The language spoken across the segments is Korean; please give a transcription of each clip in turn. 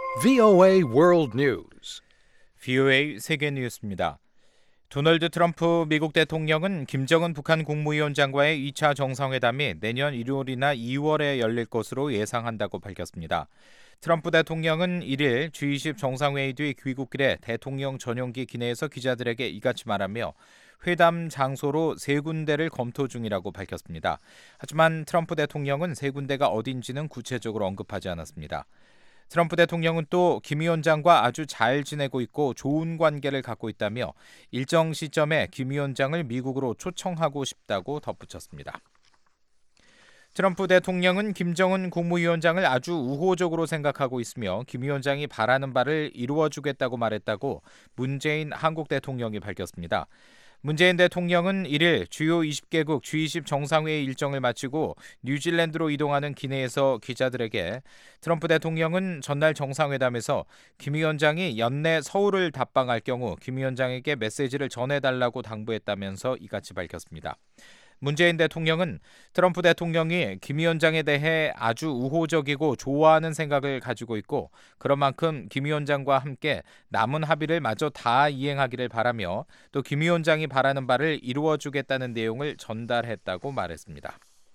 VOA World News. VOA 세계 뉴스입니다. 도널드 트럼프 미국 대통령은 김정은 북한 국무위원장과의 2차 정상회담이 내년 1월이나 2월에 열릴 것으로 예상한다고 밝혔습니다. 트럼프 대통령은 1일 G20 정상회의 뒤 귀국길에 대통령 전용기 기내에서 기자들에게 이같이 말하며 회담 장소로 3군데를 검토 중이라고 밝혔습니다. 하지만 트럼프 대통령은 3군데가 어딘지는 구체적으로 언급하지 않았습니다. 트럼프 대통령은 또 김 위원장과 아주 잘 지내고 있고 좋은 관계를 갖고 있다며 일정 시점에 김 위원장을 미국으로 초청하고 싶다고 덧붙였습니다. 트럼프 대통령은 김정은 국무위원장을 아주 우호적으로 생각하고 있으며 김 위원장이 바라는 바를 이루어주겠다고 말했다고 문재인 한국 대통령이 밝혔습니다. 문재인 대통령은 1일 주요 20개국 G20 정상회의 일정을 마치고 뉴질랜드로 이동하는 기내에서 기자들에게 트럼프 대통령은 전날 정상회담에서 김 위원장이 연내 서울을 답방할 경우 김 위원장에게 메시지를 전해달라고 당부했다면서 이같이 밝혔습니다. 문재인 대통령은 트럼프 대통령이 김 위원장에 대해 아주 우호적이고 좋아하는 생각을 가지고 있고 그런 만큼 김 위원장과 함께 남은 합의를 마저 다 이행하기를 바라며 또 김 위원장이 바라는 바를 이루어주겠다는 내용을 전달했다고 말했습니다.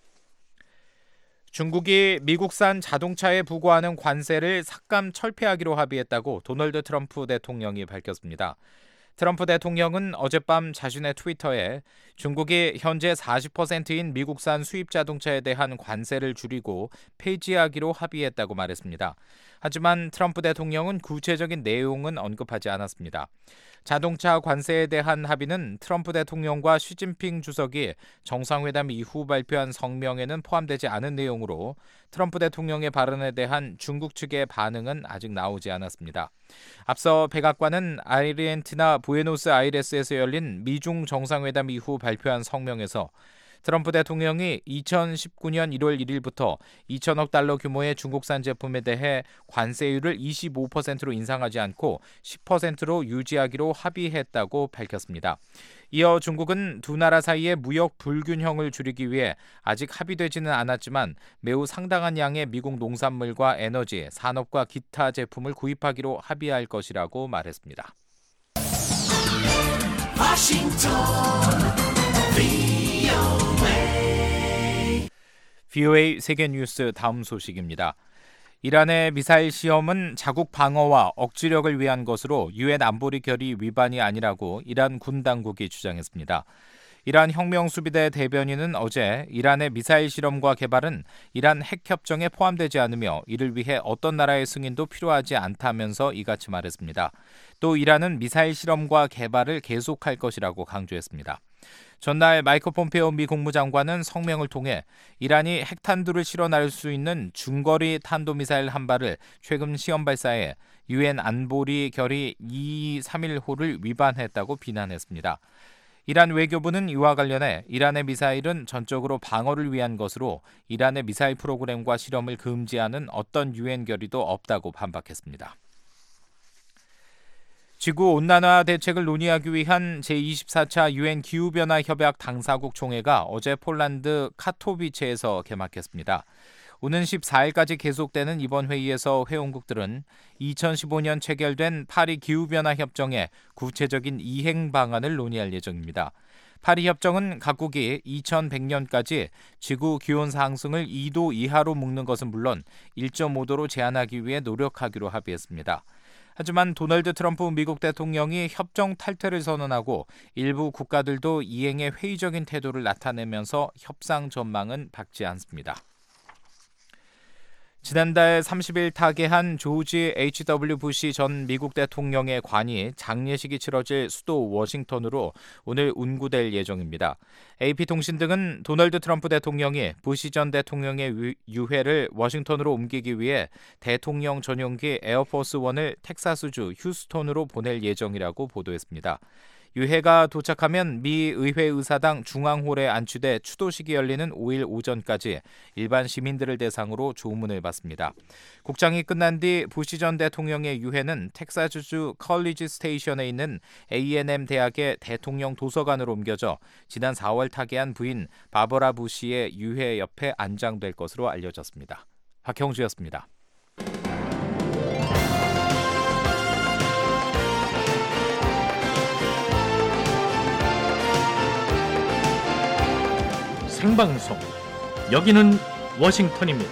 중국이 미국산 자동차에 부과하는 관세를 삭감 철폐하기로 합의했다고 도널드 트럼프 대통령이 밝혔습니다. 트럼프 대통령은 어젯밤 자신의 트위터에 중국이 현재 40%인 미국산 수입 자동차에 대한 관세를 줄이고 폐지하기로 합의했다고 말했습니다. 하지만 트럼프 대통령은 구체적인 내용은 언급하지 않았습니다. 자동차 관세에 대한 합의는 트럼프 대통령과 시진핑 주석이 정상회담 이후 발표한 성명에는 포함되지 않은 내용으로 트럼프 대통령의 발언에 대한 중국 측의 반응은 아직 나오지 않았습니다. 앞서 백악관은 아르헨티나 부에노스아이레스에서 열린 미중 정상회담 이후 발표한 성명에서 트럼프 대통령이 2019년 1월 1일부터 2천억 달러 규모의 중국산 제품에 대해 관세율을 25%로 인상하지 않고 10%로 유지하기로 합의했다고 밝혔습니다. 이어 중국은 두 나라 사이의 무역 불균형을 줄이기 위해 아직 합의되지는 않았지만 매우 상당한 양의 미국 농산물과 에너지, 산업과 기타 제품을 구입하기로 합의할 것이라고 말했습니다. VOA 세계뉴스 다음 소식입니다. 이란의 미사일 시험은 자국 방어와 억지력을 위한 것으로 유엔 안보리 결의 위반이 아니라고 이란 군 당국이 주장했습니다. 이란 혁명수비대 대변인은 어제 이란의 미사일 실험과 개발은 이란 핵협정에 포함되지 않으며 이를 위해 어떤 나라의 승인도 필요하지 않다면서 이같이 말했습니다. 또 이란은 미사일 실험과 개발을 계속할 것이라고 강조했습니다. 전날 마이크 폼페오 미 국무장관은 성명을 통해 이란이 핵탄두를 실어 나를 수 있는 중거리 탄도미사일 한 발을 최근 시험 발사해 유엔 안보리 결의 2231호를 위반했다고 비난했습니다. 이란 외교부는 이와 관련해 이란의 미사일은 전적으로 방어를 위한 것으로 이란의 미사일 프로그램과 실험을 금지하는 어떤 유엔 결의도 없다고 반박했습니다. 지구온난화 대책을 논의하기 위한 제24차 유엔 기후변화 협약 당사국 총회가 어제 폴란드 카토비체에서 개막했습니다. 오는 14일까지 계속되는 이번 회의에서 회원국들은 2015년 체결된 파리 기후변화 협정의 구체적인 이행 방안을 논의할 예정입니다. 파리 협정은 각국이 2100년까지 지구 기온 상승을 2도 이하로 묶는 것은 물론 1.5도로 제한하기 위해 노력하기로 합의했습니다. 하지만 도널드 트럼프 미국 대통령이 협정 탈퇴를 선언하고 일부 국가들도 이행에 회의적인 태도를 나타내면서 협상 전망은 밝지 않습니다. 지난달 30일 타계한 조지 H.W. 부시 전 미국 대통령의 관이 장례식이 치러질 수도 워싱턴으로 오늘 운구될 예정입니다. AP통신 등은 도널드 트럼프 대통령이 부시 전 대통령의 유해를 워싱턴으로 옮기기 위해 대통령 전용기 에어포스1을 텍사스주 휴스톤으로 보낼 예정이라고 보도했습니다. 유해가 도착하면 미 의회 의사당 중앙홀에 안치돼 추도식이 열리는 5일 오전까지 일반 시민들을 대상으로 조문을 받습니다. 국장이 끝난 뒤 부시 전 대통령의 유해는 텍사스주 컬리지 스테이션에 있는 A&M 대학의 대통령 도서관으로 옮겨져 지난 4월 타계한 부인 바버라 부시의 유해 옆에 안장될 것으로 알려졌습니다. 박형주였습니다. 생방송. 여기는 워싱턴입니다.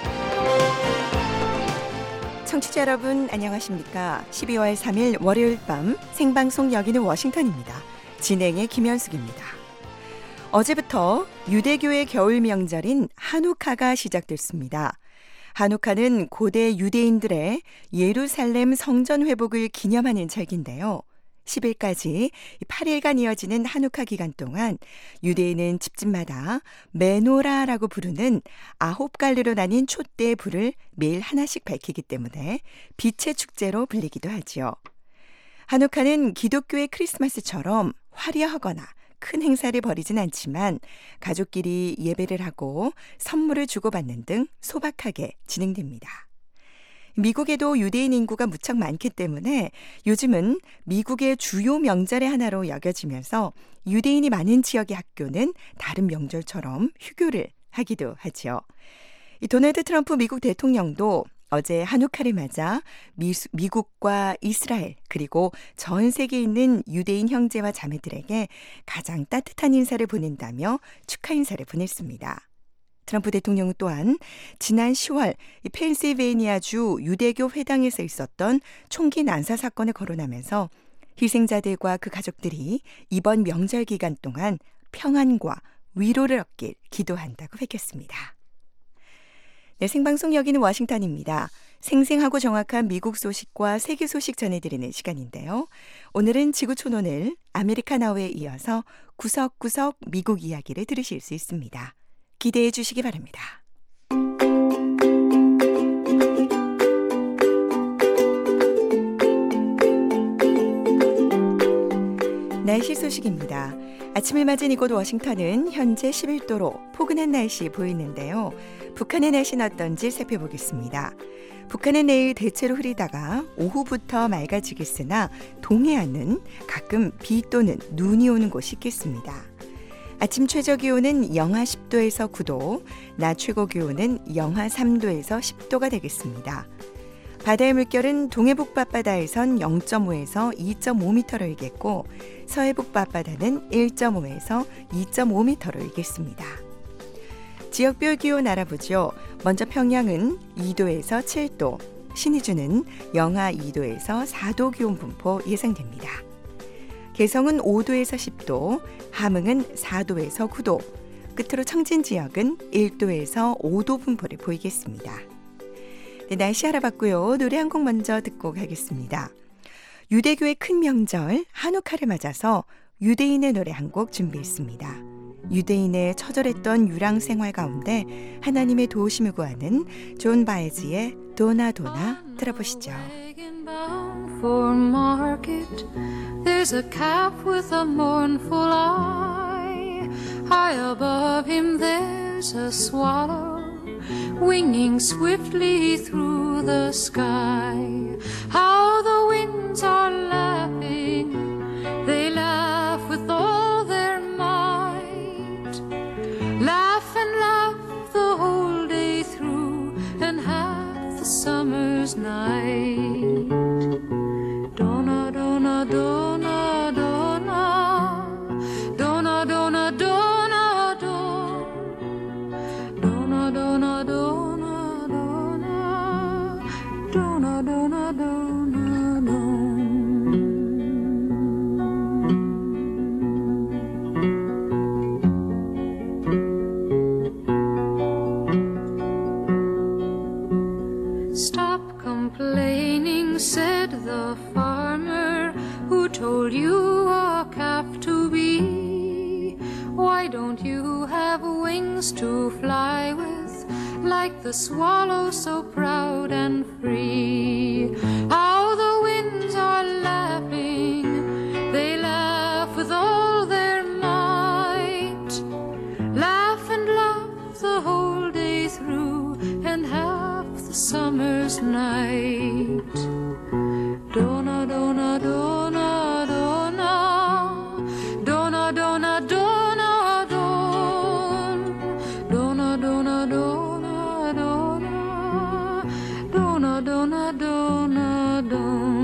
청취자 여러분 안녕하십니까? 12월 3일 월요일 밤 생방송 여기는 워싱턴입니다. 진행의 김현숙입니다. 어제부터 유대교의 겨울 명절인 하누카가 시작됐습니다. 하누카는 고대 유대인들의 예루살렘 성전 회복을 기념하는 절기인데요. 10일까지 8일간 이어지는 하누카 기간 동안 유대인은 집집마다 메노라라고 부르는 9갈래로 나뉜 촛대의 불을 매일 하나씩 밝히기 때문에 빛의 축제로 불리기도 하지요. 하누카는 기독교의 크리스마스처럼 화려하거나 큰 행사를 벌이진 않지만 가족끼리 예배를 하고 선물을 주고받는 등 소박하게 진행됩니다. 미국에도 유대인 인구가 무척 많기 때문에 요즘은 미국의 주요 명절의 하나로 여겨지면서 유대인이 많은 지역의 학교는 다른 명절처럼 휴교를 하기도 하죠. 도널드 트럼프 미국 대통령도 어제 하누카를 맞아 미국과 이스라엘 그리고 전 세계에 있는 유대인 형제와 자매들에게 가장 따뜻한 인사를 보낸다며 축하 인사를 보냈습니다. 트럼프 대통령 또한 지난 10월 펜실베이니아주 유대교 회당에서 있었던 총기 난사 사건을 거론하면서 희생자들과 그 가족들이 이번 명절 기간 동안 평안과 위로를 얻길 기도한다고 밝혔습니다. 네, 생방송 여기는 워싱턴입니다. 생생하고 정확한 미국 소식과 세계 소식 전해드리는 시간인데요. 오늘은 지구촌오늘 아메리카나우에 이어서 구석구석 미국 이야기를 들으실 수 있습니다. 기대해 주시기 바랍니다. 날씨 소식입니다. 아침을 맞은 이곳 워싱턴은 현재 11도로 포근한 날씨 보이는데요. 북한의 날씨는 어떤지 살펴보겠습니다. 북한은 내일 대체로 흐리다가 오후부터 맑아지겠으나 동해안은 가끔 비 또는 눈이 오는 곳이 있겠습니다. 아침 최저 기온은 영하 10도에서 9도, 낮 최고 기온은 영하 3도에서 10도가 되겠습니다. 바다의 물결은 동해북부 앞바다에선 0.5에서 2.5m로 일겠고 서해북부 앞바다는 1.5에서 2.5m로 일겠습니다. 지역별 기온 알아보죠. 먼저 평양은 2도에서 7도, 신의주는 영하 2도에서 4도 기온 분포 예상됩니다. 개성은 5도에서 10도, 함흥은 4도에서 9도, 끝으로 청진 지역은 1도에서 5도 분포를 보이겠습니다. 네, 날씨 알아봤고요. 노래 한 곡 먼저 듣고 가겠습니다. 유대교의 큰 명절 하누카를 맞아서 유대인의 노래 한 곡 준비했습니다. 유대인의 처절했던 유랑 생활 가운데 하나님의 도우심을 구하는 존 바에즈의 도나 도나 들어보시죠. There's a calf with a mournful eye. High above him there's a swallow winging swiftly through the sky. How the winds are laughing, they laugh with all their might. Laugh and laugh the whole day through and half the summer's night. Donna, donna, donna, donna, donna, donna, donna, donna, donna, donna, donna, donna, donna, donna. Stop complaining, said the farmer who told you a calf to be. Why don't you have wings to fly with, like the swallow so proud and free? How the winds are laughing, they laugh with all their might. Laugh and laugh the whole day through and half the summer's night. Donna, donna, donna, donna, donna, donna, donna, donna, donna, donna, donna, donna, donna, donna.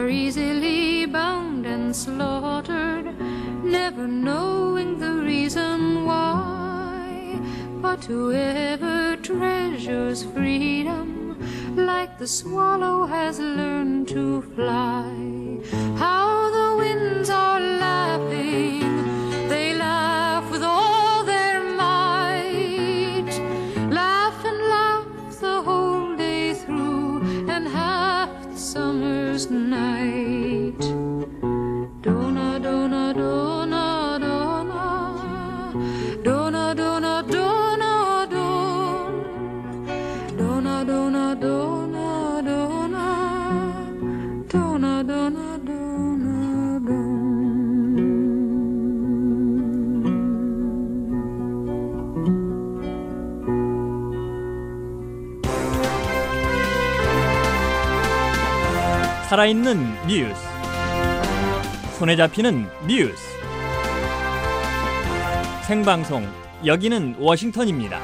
are easily bound and slaughtered, never knowing the reason why. But whoever treasures freedom, like the swallow has learned to fly. How the winds are laughing, they laugh with all their might. Laugh and laugh the whole day through, and half the summer's night. Dona, dona, dona, dona, dona, dona, dona, dona, dona, dona, dona, dona, dona, dona, dona. 살아있는 뉴스, 손에 잡히는 뉴스, 생방송, 여기는 워싱턴입니다.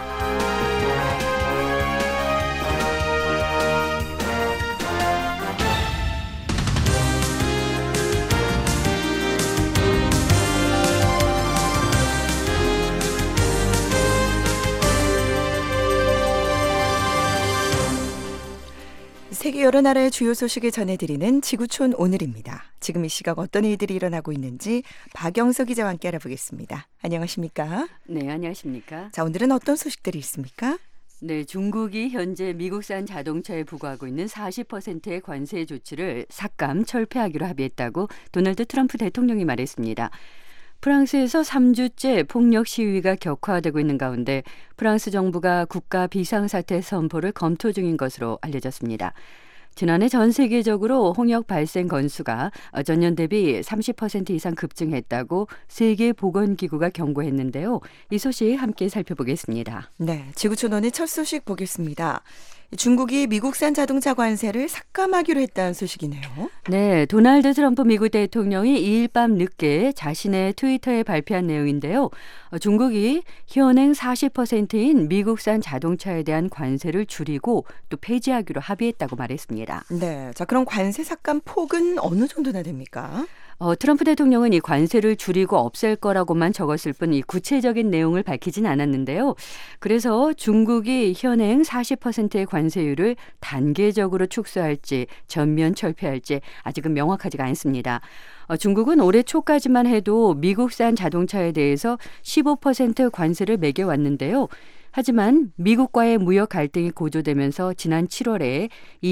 세계 여러 나라의 주요 소식을 전해드리는 지구촌 오늘입니다. 지금 이 시각 어떤 일들이 일어나고 있는지 박영석 기자와 함께 알아보겠습니다. 안녕하십니까? 네, 안녕하십니까? 자, 오늘은 어떤 소식들이 있습니까? 네, 중국이 현재 미국산 자동차에 부과하고 있는 40%의 관세 조치를 삭감, 철폐하기로 합의했다고 도널드 트럼프 대통령이 말했습니다. 프랑스에서 3주째 폭력 시위가 격화되고 있는 가운데 프랑스 정부가 국가 비상사태 선포를 검토 중인 것으로 알려졌습니다. 지난해 전 세계적으로 홍역 발생 건수가 전년 대비 30% 이상 급증했다고 세계보건기구가 경고했는데요. 이 소식 함께 살펴보겠습니다. 네, 지구촌 오늘 첫 소식 보겠습니다. 중국이 미국산 자동차 관세를 삭감하기로 했다는 소식이네요. 네, 도널드 트럼프 미국 대통령이 2일 밤 늦게 자신의 트위터에 발표한 내용인데요. 중국이 현행 40%인 미국산 자동차에 대한 관세를 줄이고 또 폐지하기로 합의했다고 말했습니다. 네, 자 그럼 관세 삭감 폭은 어느 정도나 됩니까? 트럼프 대통령은 이 관세를 줄이고 없앨 거라고만 적었을 뿐 이 구체적인 내용을 밝히진 않았는데요. 그래서 중국이 현행 40%의 관세율을 단계적으로 축소할지 전면 철폐할지 아직은 명확하지가 않습니다. 중국은 올해 초까지만 해도 미국산 자동차에 대해서 15% 관세를 매겨왔는데요. 하지만 미국과의 무역 갈등이 고조되면서 지난 7월에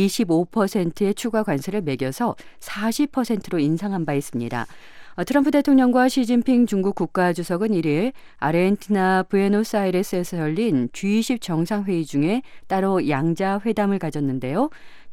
25%의 추가 관세를 매겨서 40%로 인상한 바 있습니다. 트럼프 대통령과 시진핑 중국 국가주석은 1일 아르헨티나 부에노스아이레스에서 열린 G20 정상회의 중에 따로 양자 회담을 가졌는데요.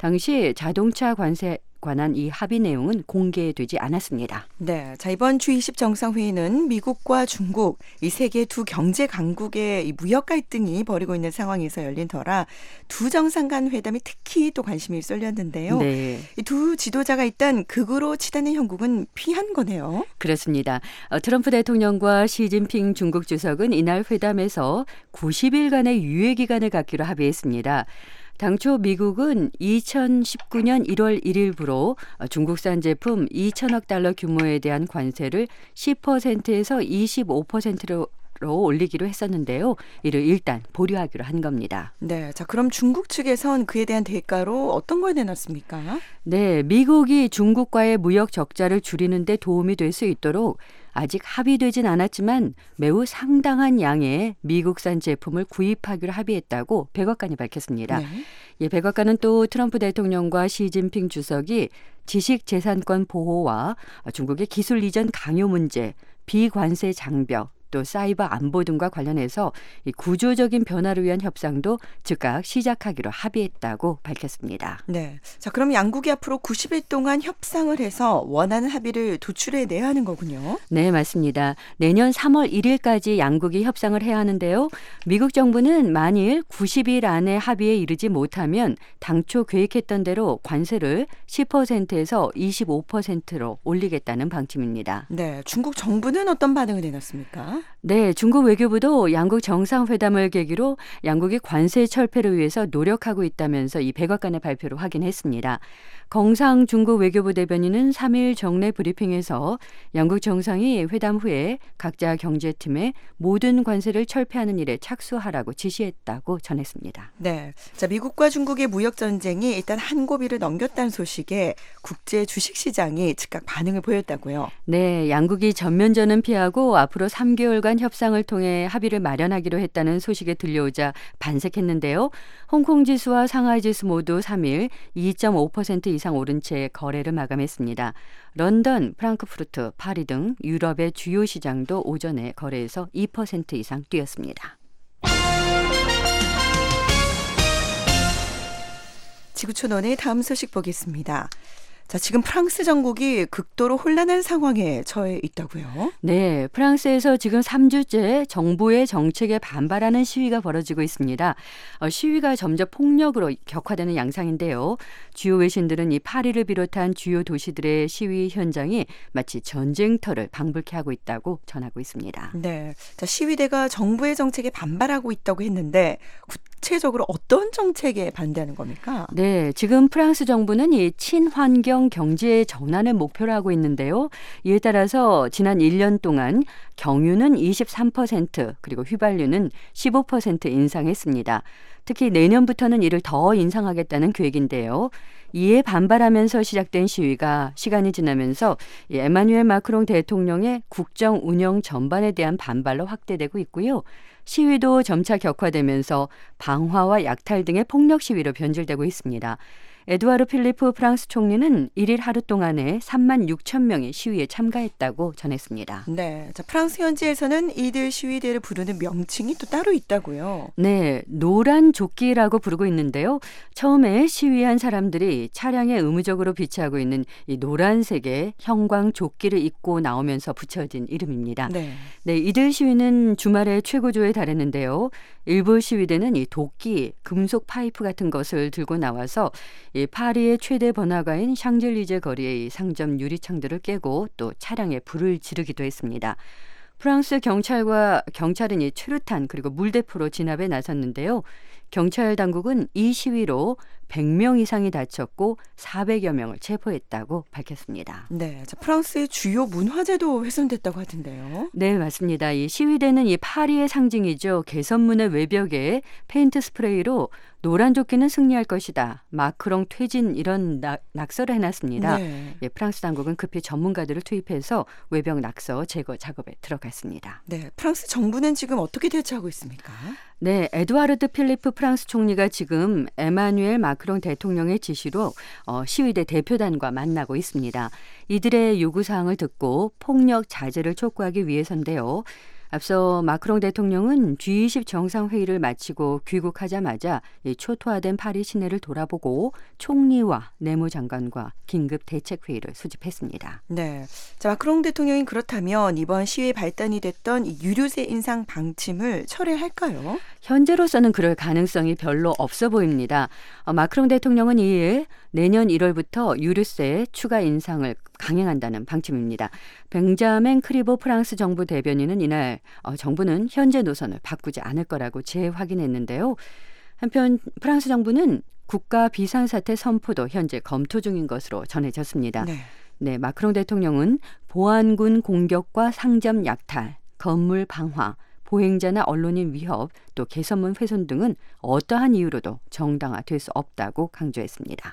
당시 자동차 관세 관한 이 합의 내용은 공개되지 않았습니다. 네, 자 이번 G20 정상회의는 미국과 중국 이 세계 두 경제 강국의 이 무역 갈등이 벌이고 있는 상황에서 열린 터라 두 정상 간 회담이 특히 또 관심이 쏠렸는데요. 네. 이 두 지도자가 일단 극으로 치닫는 형국은 피한 거네요. 그렇습니다. 트럼프 대통령과 시진핑 중국 주석은 이날 회담에서 90일간의 유예 기간을 갖기로 합의했습니다. 당초 미국은 2019년 1월 1일부로 중국산 제품 2천억 달러 규모에 대한 관세를 10%에서 25%로 올리기로 했었는데요. 이를 일단 보류하기로 한 겁니다. 네, 자 그럼 중국 측에선 그에 대한 대가로 어떤 걸 내놨습니까? 네, 미국이 중국과의 무역 적자를 줄이는 데 도움이 될 수 있도록 아직 합의되진 않았지만 매우 상당한 양의 미국산 제품을 구입하기로 합의했다고 백악관이 밝혔습니다. 네. 예, 백악관은 또 트럼프 대통령과 시진핑 주석이 지식재산권 보호와 중국의 기술 이전 강요 문제, 비관세 장벽, 또 사이버 안보 등과 관련해서 이 구조적인 변화를 위한 협상도 즉각 시작하기로 합의했다고 밝혔습니다. 네, 자 그럼 양국이 앞으로 90일 동안 협상을 해서 원하는 합의를 도출해내야 하는 거군요. 네, 맞습니다. 내년 3월 1일까지 양국이 협상을 해야 하는데요. 미국 정부는 만일 90일 안에 합의에 이르지 못하면 당초 계획했던 대로 관세를 10%에서 25%로 올리겠다는 방침입니다. 네, 중국 정부는 어떤 반응을 내놨습니까? 네, 중국 외교부도 양국 정상회담을 계기로 양국이 관세 철폐를 위해서 노력하고 있다면서 이 백악관의 발표를 확인했습니다. 정상 중국 외교부 대변인은 3일 정례 브리핑에서 양국 정상이 회담 후에 각자 경제팀에 모든 관세를 철폐하는 일에 착수하라고 지시했다고 전했습니다. 네, 자 미국과 중국의 무역 전쟁이 일단 한 고비를 넘겼다는 소식에 국제 주식시장이 즉각 반응을 보였다고요. 네, 양국이 전면전은 피하고 앞으로 3개월간 협상을 통해 합의를 마련하기로 했다는 소식에 들려오자 반색했는데요. 홍콩 지수와 상하이 지수 모두 3일 2.5% 이상 오른 채 거래를 마감했습니다. 런던, 프랑크푸르트, 파리 등 유럽의 주요 시장도 오전에 거래에서 2% 이상 뛰었습니다. 지구촌원의 다음 소식 보겠습니다. 자, 지금 프랑스 전국이 극도로 혼란한 상황에 처해 있다고요? 네, 프랑스에서 지금 3주째 정부의 정책에 반발하는 시위가 벌어지고 있습니다. 시위가 점점 폭력으로 격화되는 양상인데요. 주요 외신들은 이 파리를 비롯한 주요 도시들의 시위 현장이 마치 전쟁터를 방불케 하고 있다고 전하고 있습니다. 네, 자 시위대가 정부의 정책에 반발하고 있다고 했는데 구체적으로 어떤 정책에 반대하는 겁니까? 네, 지금 프랑스 정부는 이 친환경 경제 전환을 목표로 하고 있는데요. 이에 따라서 지난 1년 동안 경유는 23% 그리고 휘발유는 15% 인상했습니다. 특히 내년부터는 이를 더 인상하겠다는 계획인데요. 이에 반발하면서 시작된 시위가 시간이 지나면서 에마뉴엘 마크롱 대통령의 국정 운영 전반에 대한 반발로 확대되고 있고요. 시위도 점차 격화되면서 방화와 약탈 등의 폭력 시위로 변질되고 있습니다. 에두아르 필리프 프랑스 총리는 1일 하루 동안에 3만 6천 명이 시위에 참가했다고 전했습니다. 네, 자 프랑스 현지에서는 이들 시위대를 부르는 명칭이 또 따로 있다고요. 네, 노란 조끼라고 부르고 있는데요. 처음에 시위한 사람들이 차량에 의무적으로 비치하고 있는 이 노란색의 형광 조끼를 입고 나오면서 붙여진 이름입니다. 네. 네, 이들 시위는 주말에 최고조에 달했는데요. 일부 시위대는 이 도끼, 금속 파이프 같은 것을 들고 나와서 이 파리의 최대 번화가인 샹젤리제 거리의 상점 유리창들을 깨고 또 차량에 불을 지르기도 했습니다. 프랑스 경찰은 이 최루탄 그리고 물대포로 진압에 나섰는데요. 경찰 당국은 이 시위로 100명 이상이 다쳤고 400여 명을 체포했다고 밝혔습니다. 네, 자 프랑스의 주요 문화재도 훼손됐다고 하던데요. 네, 맞습니다. 이 시위대는 이 파리의 상징이죠. 개선문의 외벽에 페인트 스프레이로 노란 조끼는 승리할 것이다. 마크롱 퇴진 이런 낙서를 해놨습니다. 네. 예, 프랑스 당국은 급히 전문가들을 투입해서 외벽 낙서 제거 작업에 들어갔습니다. 네, 프랑스 정부는 지금 어떻게 대처하고 있습니까? 네, 에두아르드 필리프 프랑스 총리가 지금 에마뉴엘 마크롱 대통령의 지시로 시위대 대표단과 만나고 있습니다. 이들의 요구사항을 듣고 폭력 자제를 촉구하기 위해서인데요. 앞서 마크롱 대통령은 G20 정상회의를 마치고 귀국하자마자 초토화된 파리 시내를 돌아보고 총리와 내무장관과 긴급 대책회의를 수집했습니다. 네, 자 마크롱 대통령이 그렇다면 이번 시위에 발단이 됐던 이 유류세 인상 방침을 철회할까요? 현재로서는 그럴 가능성이 별로 없어 보입니다. 마크롱 대통령은 이에 내년 1월부터 유류세 추가 인상을 강행한다는 방침입니다. 벤자멘 크리보 프랑스 정부 대변인은 이날 정부는 현재 노선을 바꾸지 않을 거라고 재확인했는데요. 한편 프랑스 정부는 국가 비상사태 선포도 현재 검토 중인 것으로 전해졌습니다. 네, 마크롱 대통령은 보안군 공격과 상점 약탈, 건물 방화, 보행자나 언론인 위협, 또 개선문 훼손 등은 어떠한 이유로도 정당화될 수 없다고 강조했습니다.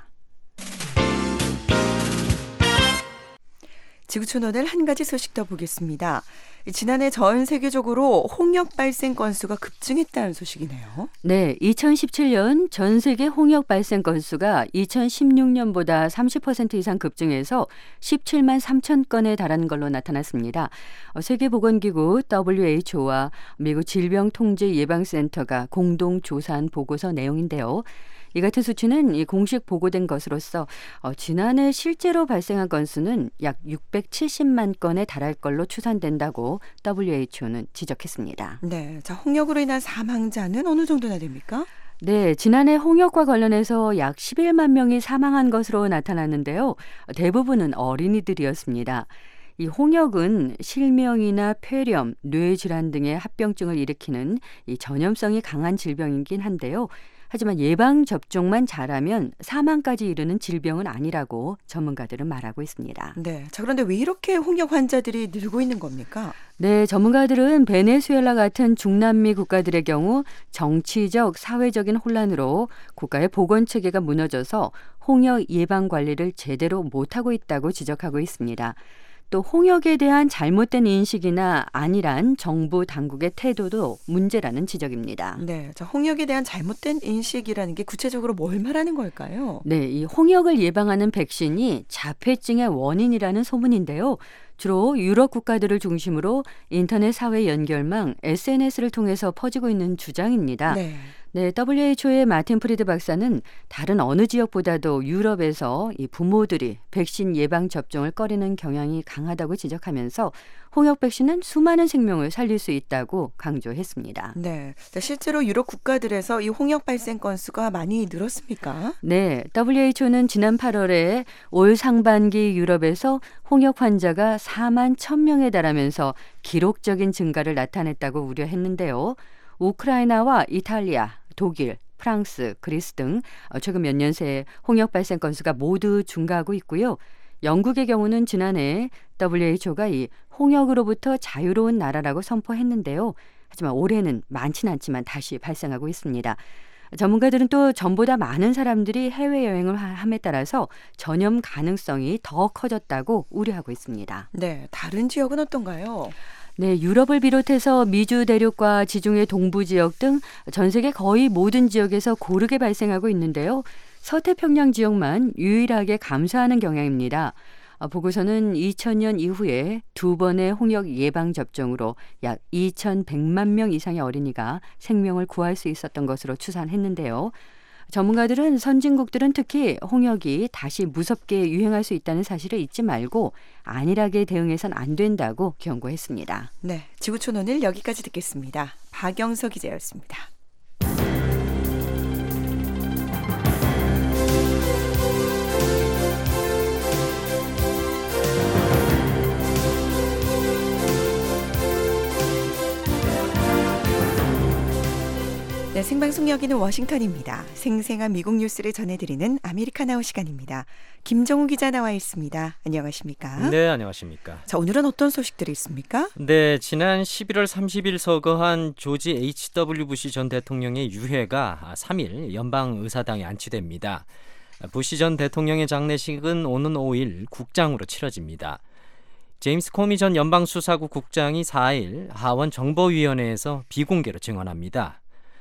지구촌원을 한 가지 소식 더 보겠습니다. 지난해 전 세계적으로 홍역 발생 건수가 급증했다는 소식이네요. 네, 2017년 전 세계 홍역 발생 건수가 2016년보다 30% 이상 급증해서 17만 3천 건에 달하는 걸로 나타났습니다. 세계보건기구 WHO와 미국 질병통제예방센터가 공동 조사한 보고서 내용인데요. 이 같은 수치는 공식 보고된 것으로서 지난해 실제로 발생한 건수는 약 670만 건에 달할 걸로 추산된다고 WHO는 지적했습니다. 네, 자 홍역으로 인한 사망자는 어느 정도나 됩니까? 네, 지난해 홍역과 관련해서 약 11만 명이 사망한 것으로 나타났는데요. 대부분은 어린이들이었습니다. 이 홍역은 실명이나 폐렴, 뇌질환 등의 합병증을 일으키는 이 전염성이 강한 질병이긴 한데요. 하지만 예방 접종만 잘하면 사망까지 이르는 질병은 아니라고 전문가들은 말하고 있습니다. 네. 자, 그런데 왜 이렇게 홍역 환자들이 늘고 있는 겁니까? 네, 전문가들은 베네수엘라 같은 중남미 국가들의 경우 정치적, 사회적인 혼란으로 국가의 보건 체계가 무너져서 홍역 예방 관리를 제대로 못하고 있다고 지적하고 있습니다. 또 홍역에 대한 잘못된 인식이나 안일한 정부 당국의 태도도 문제라는 지적입니다. 네. 자, 홍역에 대한 잘못된 인식이라는 게 구체적으로 뭘 말하는 걸까요? 네, 이 홍역을 예방하는 백신이 자폐증의 원인이라는 소문인데요. 주로 유럽 국가들을 중심으로 인터넷 사회 연결망 SNS를 통해서 퍼지고 있는 주장입니다. 네, WHO의 마틴 프리드 박사는 다른 어느 지역보다도 유럽에서 이 부모들이 백신 예방 접종을 꺼리는 경향이 강하다고 지적하면서 홍역 백신은 수많은 생명을 살릴 수 있다고 강조했습니다. 네. 자, 실제로 유럽 국가들에서 이 홍역 발생 건수가 많이 늘었습니까? 네, WHO는 지난 8월에 올 상반기 유럽에서 홍역 환자가 4만 1,000명에 달하면서 기록적인 증가를 나타냈다고 우려했는데요. 우크라이나와 이탈리아, 독일, 프랑스, 그리스 등 최근 몇 년 새 홍역 발생 건수가 모두 증가하고 있고요. 영국의 경우는 지난해 WHO가 이 홍역으로부터 자유로운 나라라고 선포했는데요. 하지만 올해는 많지는 않지만 다시 발생하고 있습니다. 전문가들은 또 전보다 많은 사람들이 해외여행을 함에 따라서 전염 가능성이 더 커졌다고 우려하고 있습니다. 네. 다른 지역은 어떤가요? 네, 유럽을 비롯해서 미주 대륙과 지중해 동부 지역 등 전 세계 거의 모든 지역에서 고르게 발생하고 있는데요. 서태평양 지역만 유일하게 감소하는 경향입니다. 보고서는 2000년 이후에 2번의 홍역 예방 접종으로 약 2,100만 명 이상의 어린이가 생명을 구할 수 있었던 것으로 추산했는데요. 전문가들은 선진국들은 특히 홍역이 다시 무섭게 유행할 수 있다는 사실을 잊지 말고 안일하게 대응해선 안 된다고 경고했습니다. 네, 지구촌 오늘 여기까지 듣겠습니다. 박영서 기자였습니다. 네, 생방송 여기는 워싱턴입니다. 생생한 미국 뉴스를 전해드리는 아메리카나우 시간입니다. 김정우 기자 나와 있습니다. 안녕하십니까? 네, 안녕하십니까? 자, 오늘은 어떤 소식들이 있습니까? 네, 지난 11월 30일 서거한 조지 H.W. 부시 전 대통령의 유해가 3일 연방의사당에 안치됩니다. 부시 전 대통령의 장례식은 오는 5일 국장으로 치러집니다. 제임스 코미 전 연방수사국 국장이 4일 하원 정보위원회에서 비공개로 증언합니다.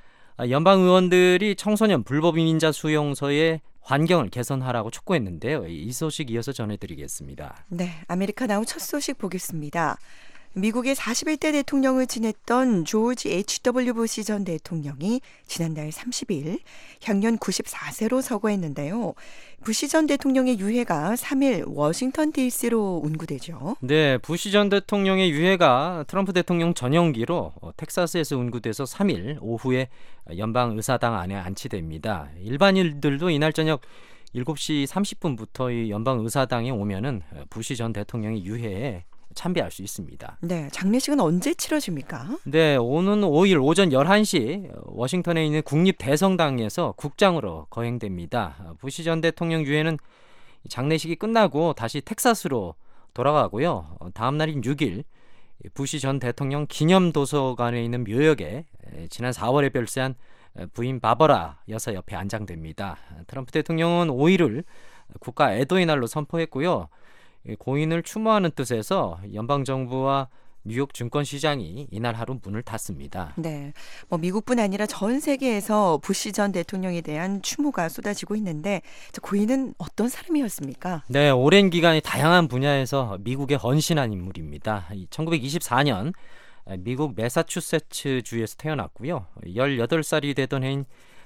연방 의원들이 청소년 불법 이민자 수용소의 환경을 개선하라고 촉구했는데요. 이 소식 이어서 전해드리겠습니다. 네, 아메리카나우 첫 소식 보겠습니다. 미국의 41대 대통령을 지냈던 조지 H.W. 부시 전 대통령이 지난달 30일 향년 94세로 서거했는데요. 부시 전 대통령의 유해가 3일 워싱턴 DC로 운구되죠. 네, 부시 전 대통령의 유해가 트럼프 대통령 전용기로 텍사스에서 운구돼서 3일 오후에 연방의사당 안에 안치됩니다. 일반인들도 이날 저녁 7시 30분부터 이 연방의사당에 오면은 부시 전 대통령의 유해에 참배할 수 있습니다. 네, 장례식은 언제 치러집니까? 네, 오는 5일 오전 11시 워싱턴에 있는 국립대성당에서 국장으로 거행됩니다. 부시 전 대통령 유해는 장례식이 끝나고 다시 텍사스로 돌아가고요. 다음 날인 6일 부시 전 대통령 기념도서관에 있는 묘역에 지난 4월에 별세한 부인 바버라 여사 옆에 안장됩니다. 트럼프 대통령은 5일을 국가 애도의 날로 선포했고요. 고인을 추모하는 뜻에서 연방정부와 뉴욕 증권시장이 이날 하루 문을 닫습니다. 네, 미국뿐 아니라 전 세계에서 부시 전 대통령에 대한 추모가 쏟아지고 있는데 고인은 어떤 사람이었습니까? 네, 오랜 기간 다양한 분야에서 미국에 헌신한 인물입니다. 1924년 미국 매사추세츠주에서 태어났고요. 18살이 되던 해인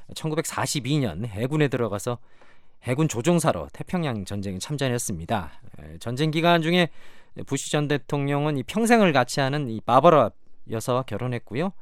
1942년 해군에 들어가서 해군 조종사로 태평양 전쟁에 참전했습니다. 전쟁 기간 중에 부시 전 대통령은 이 평생을 같이 하는 이 바버라 여사와 결혼했고요.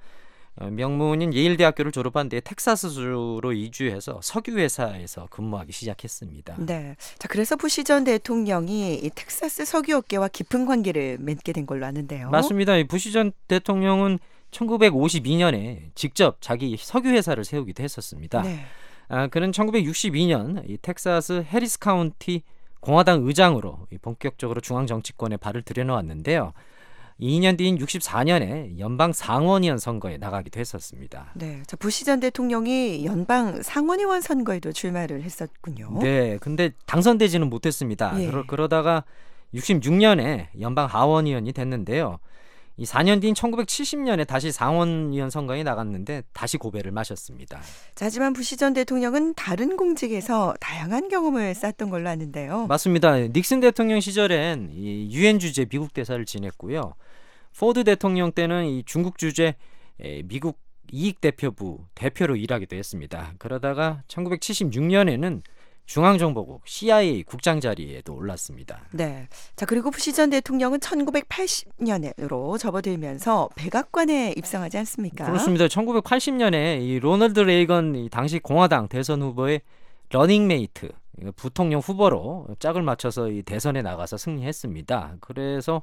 명문인 예일대학교를 졸업한 뒤에 텍사스주로 이주해서 석유회사에서 근무하기 시작했습니다. 네, 자 그래서 부시 전 대통령이 이 텍사스 석유업계와 깊은 관계를 맺게 된 걸로 아는데요. 맞습니다. 이 부시 전 대통령은 1952년에 직접 자기 석유 회사를 세우기도 했었습니다. 네. 그는 1962년 이 텍사스 해리스 카운티 공화당 의장으로 본격적으로 중앙 정치권에 발을 들여놓았는데요. 2년 뒤인 64년에 연방 상원의원 선거에 나가기도 했었습니다. 네. 자, 부시 전 대통령이 연방 상원의원 선거에도 출마를 했었군요. 네, 근데 당선되지는 못했습니다. 예. 그러다가 66년에 연방 하원의원이 됐는데요. 이 4년 뒤인 1970년에 다시 상원의원 선거에 나갔는데 다시 고배를 마셨습니다. 자, 하지만 부시 전 대통령은 다른 공직에서 다양한 경험을 쌓았던 걸로 아는데요. 맞습니다. 닉슨 대통령 시절엔 이 유엔 주재 미국 대사를 지냈고요. 포드 대통령 때는 이 중국 주재 미국 이익 대표부 대표로 일하기도 했습니다. 그러다가 1976년에는 중앙정보국 CIA 국장 자리에도 올랐습니다. 네. 자, 그리고 부시 전 대통령은 1980년으로 접어들면서 백악관에 입성하지 않습니까? 그렇습니다. 1980년에 이 로널드 레이건 이 당시 공화당 대선 후보의 러닝메이트 부통령 후보로 짝을 맞춰서 이 대선에 나가서 승리했습니다. 그래서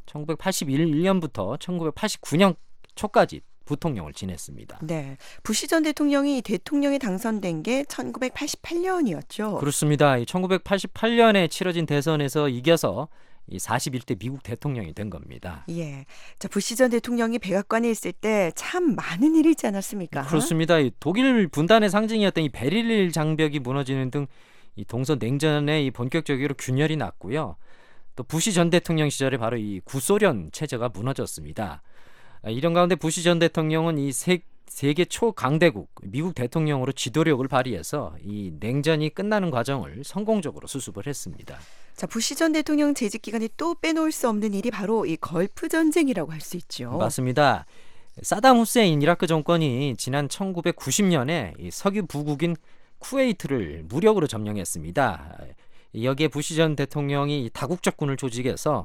1981년부터 1989년 초까지 부통령을 지냈습니다. 네. 부시 전 대통령이 대통령에 당선된 게 1988년이었죠. 그렇습니다. 1988년에 치러진 대선에서 이겨서 이 41대 미국 대통령이 된 겁니다. 예. 자, 부시 전 대통령이 백악관에 있을 때 참 많은 일이 있지 않았습니까? 그렇습니다. 이 독일 분단의 상징이었던 이 베를린 장벽이 무너지는 등 이 동서 냉전에 이 본격적으로 균열이 났고요. 또 부시 전 대통령 시절에 바로 이 구소련 체제가 무너졌습니다. 이런 가운데 부시 전 대통령은 이 세계 초강대국 미국 대통령으로 지도력을 발휘해서 이 냉전이 끝나는 과정을 성공적으로 수습을 했습니다. 자, 부시 전 대통령 재직 기간에 또 빼놓을 수 없는 일이 바로 이 걸프 전쟁이라고 할 수 있죠. 맞습니다. 사담 후세인 이라크 정권이 지난 1990년에 이 석유 부국인 쿠웨이트를 무력으로 점령했습니다. 여기에 부시 전 대통령이 다국적군을 조직해서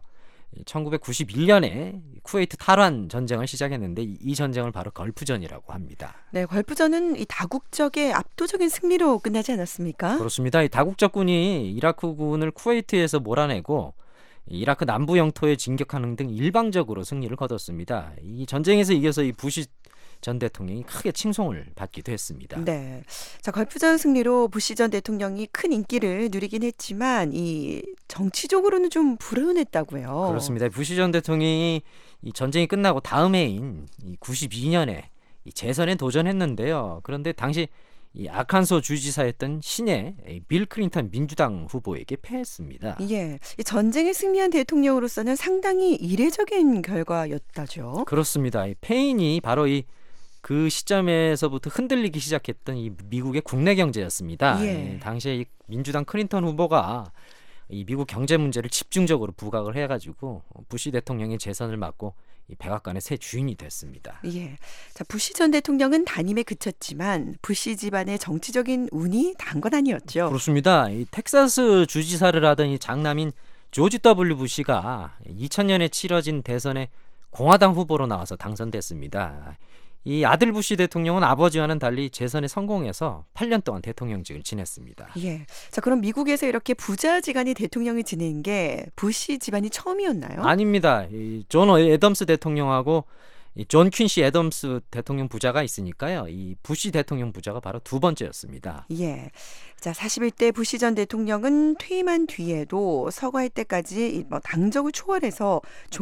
1991년에 쿠웨이트 탈환 전쟁을 시작했는데 이 전쟁을 바로 걸프전이라고 합니다. 네, 걸프전은 이 다국적의 압도적인 승리로 끝나지 않았습니까? 그렇습니다. 이 다국적군이 이라크군을 쿠웨이트에서 몰아내고 이라크 남부 영토에 진격하는 등 일방적으로 승리를 거뒀습니다. 이 전쟁에서 이겨서 이 부시 전 대통령이 크게 칭송을 받기도 했습니다. 네. 자, 걸프전 승리로 부시 전 대통령이 큰 인기를 누리긴 했지만 이 정치적으로는 좀 불운했다고요. 그렇습니다. 부시 전 대통령이 이 전쟁이 끝나고 다음 해인 이 92년에 이 재선에 도전했는데요. 그런데 당시 이 아칸소 주지사였던 신의 빌 클린턴 민주당 후보에게 패했습니다. 예, 이 전쟁에 승리한 대통령으로서는 상당히 이례적인 결과였다죠. 그렇습니다. 이 패인이 바로 그 시점에서부터 흔들리기 시작했던 이 미국의 국내 경제였습니다. 예. 당시에 이 민주당 클린턴 후보가 이 미국 경제 문제를 집중적으로 부각을 해가지고 부시 대통령이 재선을 맡고 이 백악관의 새 주인이 됐습니다. 예. 자, 부시 전 대통령은 단임에 그쳤지만 부시 집안의 정치적인 운이 단 건 아니었죠. 그렇습니다. 이 텍사스 주지사를 하던 이 장남인 조지 W. 부시가 2000년에 치러진 대선에 공화당 후보로 나와서 당선됐습니다. 이 아들 부시 대통령은 아버지와는 달리 재선에 성공해서 8년 동안 대통령직을 지냈습니다. 예. 자, 그럼 미국에서 이렇게 부자지간이 대통령을 지낸 게 부시 집안이 처음이었나요? 아닙니다. 존 애덤스 대통령하고 존 퀸시 애덤스 대통령 부자가 있으니까요. 이 부시 대통령 부자가 바로 두 번째였습니다. 예. 자, 41대 부시 전 대통령은 퇴임한 뒤에도 서거할 때까지 뭐 당적을 초월해서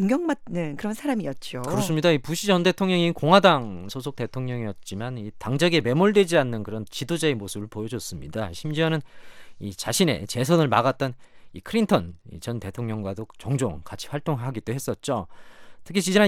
존경받는 그런 사람이었죠. 그렇습니다. 이 부시 전 대통령이 공화당 소속 대통령이었지만 이 당적에 매몰되지 않는 그런 지도자의 모습을 보여줬습니다. 심지어는 이 자신의 재선을 막았던 이 클린턴 전 대통령과도 종종 같이 활동하기도 했었죠. 특히 지난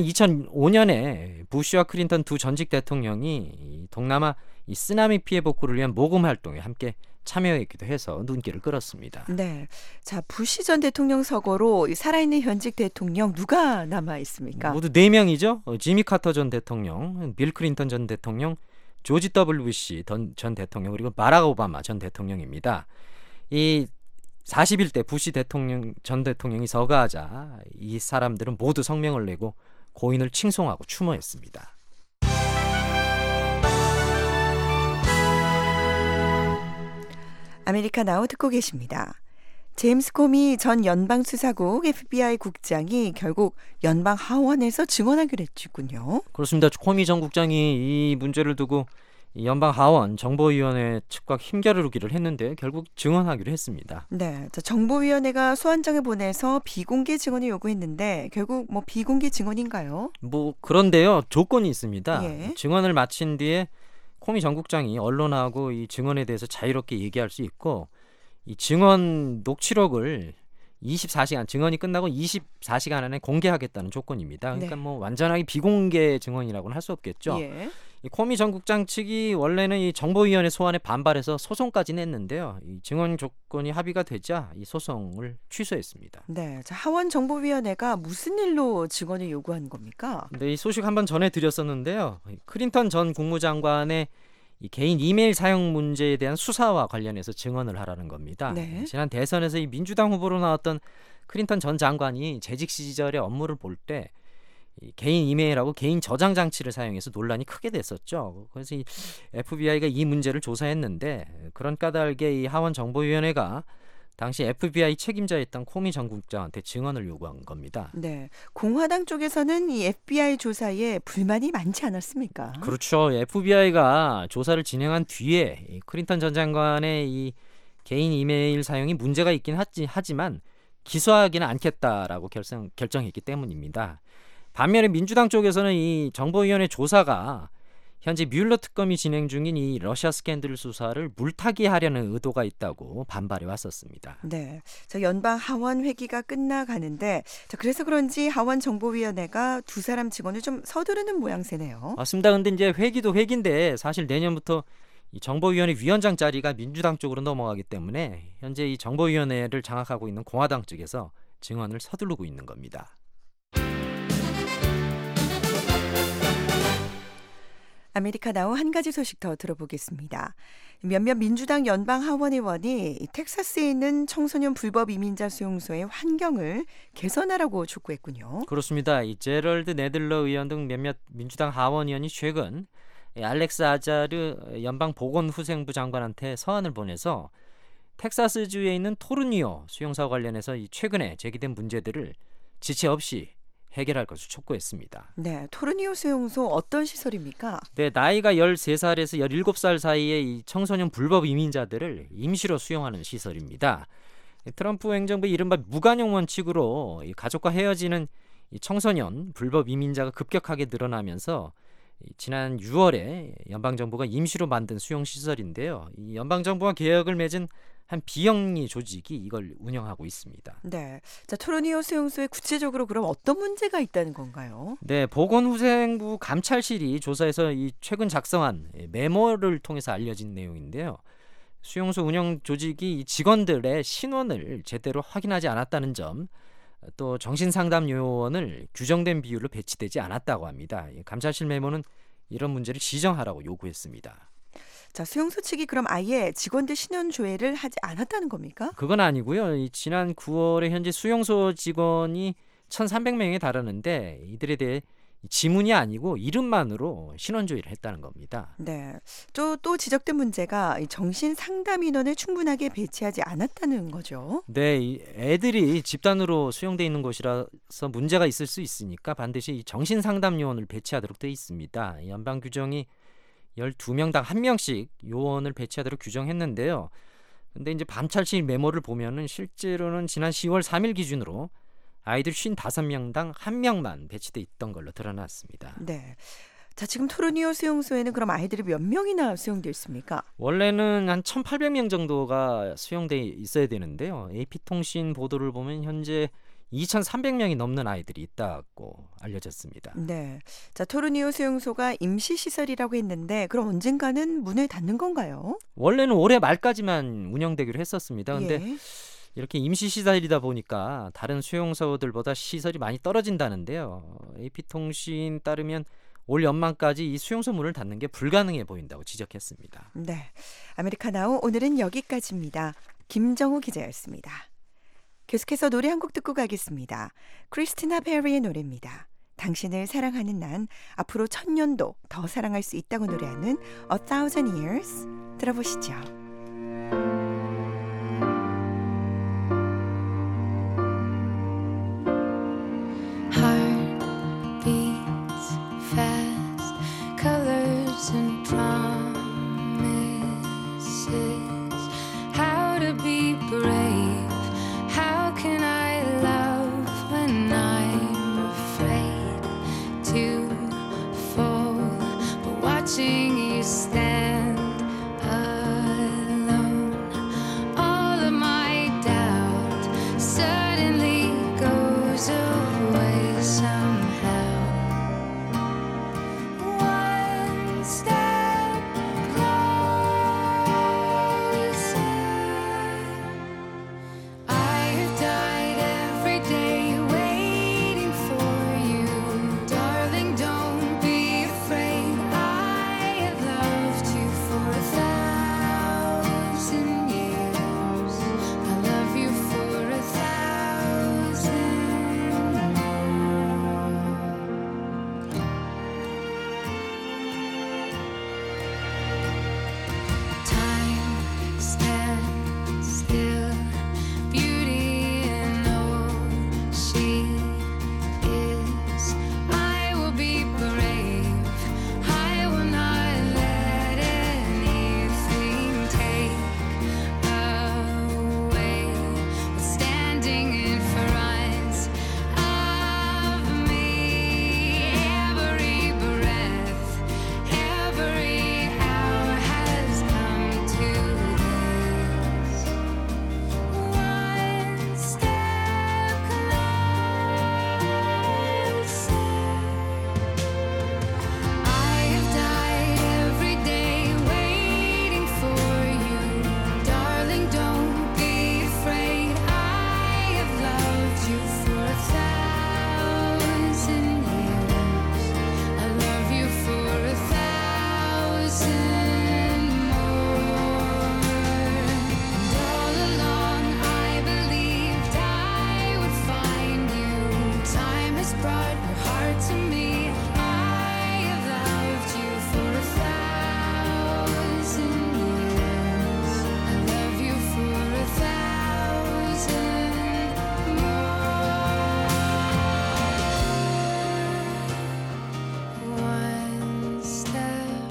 2005년에 부시와 클린턴 두 전직 대통령이 이 동남아 이 쓰나미 피해 복구를 위한 모금 활동에 함께 참여했기도 해서 눈길을 끌었습니다. 네. 자, 부시 전 대통령 서거로 이 살아있는 현직 대통령 누가 남아 있습니까? 모두 4명이죠. 지미 카터 전 대통령, 빌 클린턴 전 대통령, 조지 W. 부시 전 대통령 그리고 바락 오바마 전 대통령입니다. 이 41대 부시 전 대통령이 서거하자 이 사람들은 모두 성명을 내고 고인을 칭송하고 추모했습니다. 아메리카 나우 듣고 계십니다. 제임스 코미 전 연방수사국 FBI 국장이 결국 연방 하원에서 증언하기로 했군요. 그렇습니다. 코미 전 국장이 이 문제를 두고 이 연방 하원 정보위원회 측과 힘겨루기를 했는데 결국 증언하기로 했습니다. 네, 정보위원회가 소환장을 보내서 비공개 증언을 요구했는데 결국 뭐 비공개 증언인가요? 그런데요, 조건이 있습니다. 예. 증언을 마친 뒤에 코미 전 국장이 언론하고 이 증언에 대해서 자유롭게 얘기할 수 있고, 이 증언 녹취록을 24시간, 증언이 끝나고 24시간 안에 공개하겠다는 조건입니다. 그러니까 네. 뭐 완전하게 비공개 증언이라고는 할 수 없겠죠. 예. 이 코미 전 국장 측이 원래는 이 정보위원회 소환에 반발해서 소송까지 냈는데요. 이 증언 조건이 합의가 되자 이 소송을 취소했습니다. 네, 하원 정보위원회가 무슨 일로 증언을 요구한 겁니까? 근데 이 소식 한번 전해드렸었는데요. 클린턴 전 국무장관의 이 개인 이메일 사용 문제에 대한 수사와 관련해서 증언을 하라는 겁니다. 네. 지난 대선에서 이 민주당 후보로 나왔던 클린턴 전 장관이 재직 시절에 업무를 볼 때 이 개인 이메일하고 개인 저장 장치를 사용해서 논란이 크게 됐었죠. 그래서 이 FBI가 이 문제를 조사했는데, 그런 까닭에 이 하원 정보위원회가 당시 FBI 책임자였던 코미 전 국장한테 증언을 요구한 겁니다. 네, 공화당 쪽에서는 이 FBI 조사에 불만이 많지 않았습니까? 그렇죠. FBI가 조사를 진행한 뒤에 이 클린턴 전 장관의 이 개인 이메일 사용이 문제가 있긴 하지만 기소하기는 않겠다라고 결정했기 때문입니다. 반면에 민주당 쪽에서는 이 정보위원회 조사가 현재 뮬러 특검이 진행 중인 이 러시아 스캔들 수사를 물타기 하려는 의도가 있다고 반발해 왔었습니다. 네, 연방 하원 회기가 끝나가는데 그래서 그런지 하원 정보위원회가 두 사람 직원을 좀 서두르는 모양새네요. 맞습니다. 근데 이제 회기도 회기인데 사실 내년부터 이 정보위원회 위원장 자리가 민주당 쪽으로 넘어가기 때문에 현재 이 정보위원회를 장악하고 있는 공화당 측에서 증언을 서두르고 있는 겁니다. 아메리카나우 한 가지 소식 더 들어보겠습니다. 몇몇 민주당 연방 하원의원이 텍사스에 있는 청소년 불법 이민자 수용소의 환경을 개선하라고 촉구했군요. 그렇습니다. 이 제럴드 네들러 의원 등 몇몇 민주당 하원의원이 최근 알렉스 아자르 연방 보건후생부 장관한테 서한을 보내서 텍사스주에 있는 토르니오 수용소와 관련해서 이 최근에 제기된 문제들을 지체 없이 해결할 것을 촉구했습니다. 네, 토르니오 수용소 어떤 시설입니까? 네, 나이가 13살에서 17살 사이의 이 청소년 불법 이민자들을 임시로 수용하는 시설입니다. 트럼프 행정부의 이른바 무관용 원칙으로 이 가족과 헤어지는 이 청소년 불법 이민자가 급격하게 늘어나면서 지난 6월에 연방정부가 임시로 만든 수용시설인데요. 이 연방정부와 계약을 맺은 한 비영리 조직이 이걸 운영하고 있습니다. 네, 토르니오 수용소에 구체적으로 그럼 어떤 문제가 있다는 건가요? 네, 보건후생부 감찰실이 조사에서 이 최근 작성한 메모를 통해서 알려진 내용인데요. 수용소 운영 조직이 이 직원들의 신원을 제대로 확인하지 않았다는 점, 또 정신상담 요원을 규정된 비율로 배치되지 않았다고 합니다. 감찰실 메모는 이런 문제를 지정하라고 요구했습니다. 수용소 측이 그럼 아예 직원들 신원 조회를 하지 않았다는 겁니까? 그건 아니고요. 지난 9월에 현재 수용소 직원이 1,300명에 달하는데 이들에 대해 지문이 아니고 이름만으로 신원 조회를 했다는 겁니다. 네, 또 지적된 문제가 정신 상담 인원을 충분하게 배치하지 않았다는 거죠. 네, 애들이 집단으로 수용돼 있는 곳이라서 문제가 있을 수 있으니까 반드시 정신 상담 요원을 배치하도록 돼 있습니다. 연방 규정이 12명당 1명씩 요원을 배치하도록 규정했는데요. 근데 이제 감찰실 메모를 보면은 실제로는 지난 10월 3일 기준으로 아이들 55명당 1명만 배치돼 있던 걸로 드러났습니다. 네. 지금 토르니오 수용소에는 그럼 아이들이 몇 명이나 수용돼 있습니까? 원래는 한 1,800명 정도가 수용돼 있어야 되는데요. AP통신 보도를 보면 현재 2,300명이 넘는 아이들이 있다고 알려졌습니다. 네. 토르니오 수용소가 임시시설이라고 했는데 그럼 언젠가는 문을 닫는 건가요? 원래는 올해 말까지만 운영되기로 했었습니다. 근데 예. 이렇게 임시시설이다 보니까 다른 수용소들보다 시설이 많이 떨어진다는데요. AP통신 따르면 올 연말까지 이 수용소 문을 닫는 게 불가능해 보인다고 지적했습니다. 네. 아메리카나우 오늘은 여기까지입니다. 김정우 기자였습니다. 계속해서 노래 한 곡 듣고 가겠습니다. 크리스티나 페리의 노래입니다. 당신을 사랑하는 난 앞으로 1000년도 더 사랑할 수 있다고 노래하는 A Thousand Years 들어보시죠. brought your heart to me. I have loved you for 1,000 years. I love you for 1,000 more. One step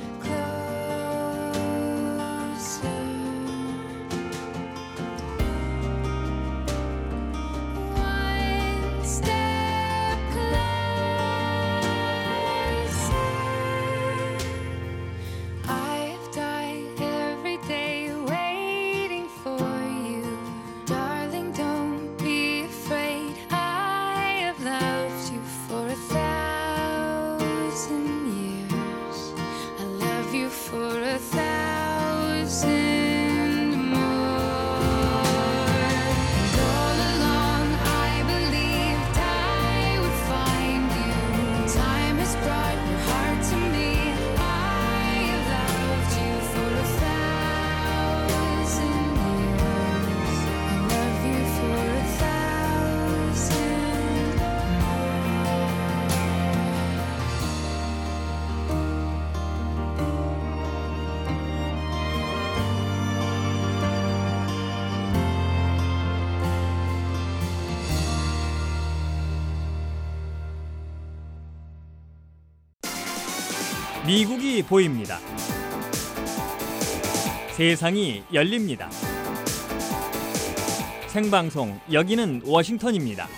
closer. One step closer. I've died every day waiting for you. Darling, don't be afraid. I have loved you for 1,000 years. I love you for 1,000 more. And all along I believed I would find you. Time has brought your heart to me. I have loved you for 1,000 years. I love you for 1,000 미국이 보입니다. 세상이 열립니다. 생방송 여기는 워싱턴입니다.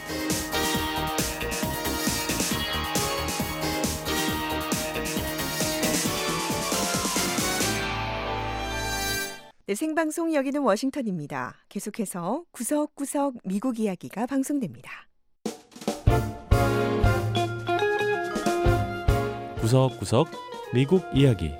네, 생방송 여기는 워싱턴입니다. 계속해서 구석구석 미국 이야기가 방송됩니다. 구석구석 미국 이야기.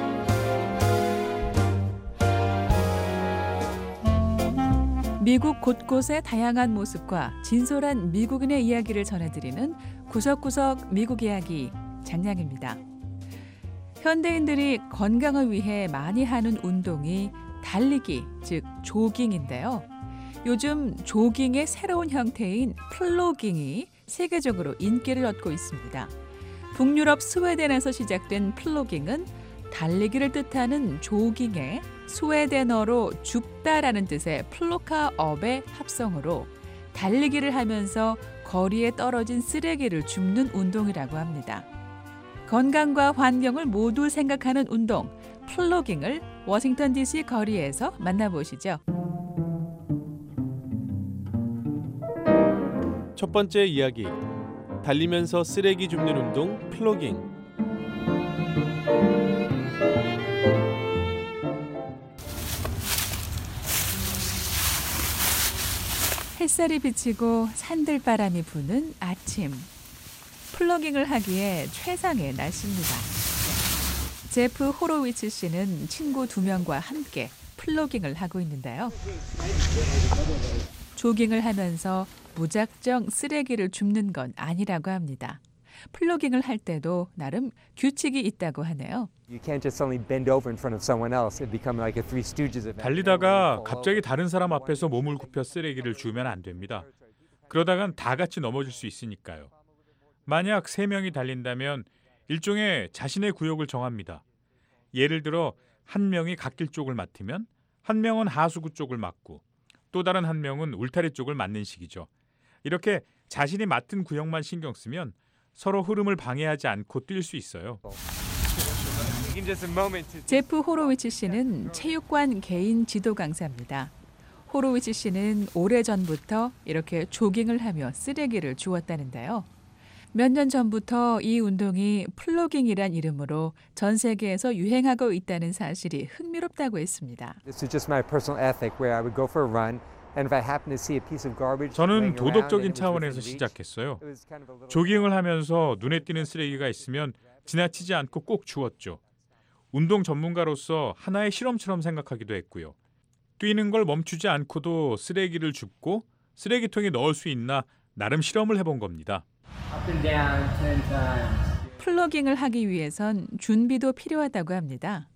미국 곳곳의 다양한 모습과 진솔한 미국인의 이야기를 전해드리는 구석구석 미국 이야기 장량입니다. 현대인들이 건강을 위해 많이 하는 운동이 달리기, 즉 조깅인데요. 요즘 조깅의 새로운 형태인 플로깅이 세계적으로 인기를 얻고 있습니다. 북유럽 스웨덴에서 시작된 플로깅은 달리기를 뜻하는 조깅의 스웨덴어로 줍다라는 뜻의 플로카업의 합성어로 달리기를 하면서 거리에 떨어진 쓰레기를 줍는 운동이라고 합니다. 건강과 환경을 모두 생각하는 운동, 플로깅을 워싱턴 DC 거리에서 만나보시죠. 첫 번째 이야기. 달리면서 쓰레기 줍는 운동 플로깅. 햇살이 비치고 산들바람이 부는 아침. 플로깅을 하기에 최상의 날씨입니다. 제프 호로위츠 씨는 친구 2명과 함께 플로깅을 하고 있는데요. 조깅을 하면서 무작정 쓰레기를 줍는 건 아니라고 합니다. 플로깅을 할 때도 나름 규칙이 있다고 하네요. 달리다가 갑자기 다른 사람 앞에서 몸을 굽혀 쓰레기를 주면 안 됩니다. 그러다간 다 같이 넘어질 수 있으니까요. 만약 3명이 달린다면 일종의 자신의 구역을 정합니다. 예를 들어 한 명이 갓길 쪽을 맡으면 한 명은 하수구 쪽을 맡고 또 다른 한 명은 울타리 쪽을 맡는 식이죠. 이렇게 자신이 맡은 구역만 신경 쓰면 서로 흐름을 방해하지 않고 뛸 수 있어요. 제프 호로위츠 씨는 체육관 개인 지도 강사입니다. 호로위츠 씨는 오래전부터 이렇게 조깅을 하며 쓰레기를 주웠다는데요. 몇 년 전부터 이 운동이 플로깅이란 이름으로 전 세계에서 유행하고 있다는 사실이 흥미롭다고 했습니다. 저는 도덕적인 차원에서 시작했어요. 조깅을 하면서 눈에 띄는 쓰레기가 있으면 지나치지 않고 꼭 주웠죠. 운동 전문가로서 하나의 실험처럼 생각하기도 했고요. 뛰는 걸 멈추지 않고도 쓰레기를 줍고 쓰레기통에 넣을 수 있나 나름 실험을 해본 겁니다. 플로깅을 하기 위해선 준비도 필요하다고 합니다.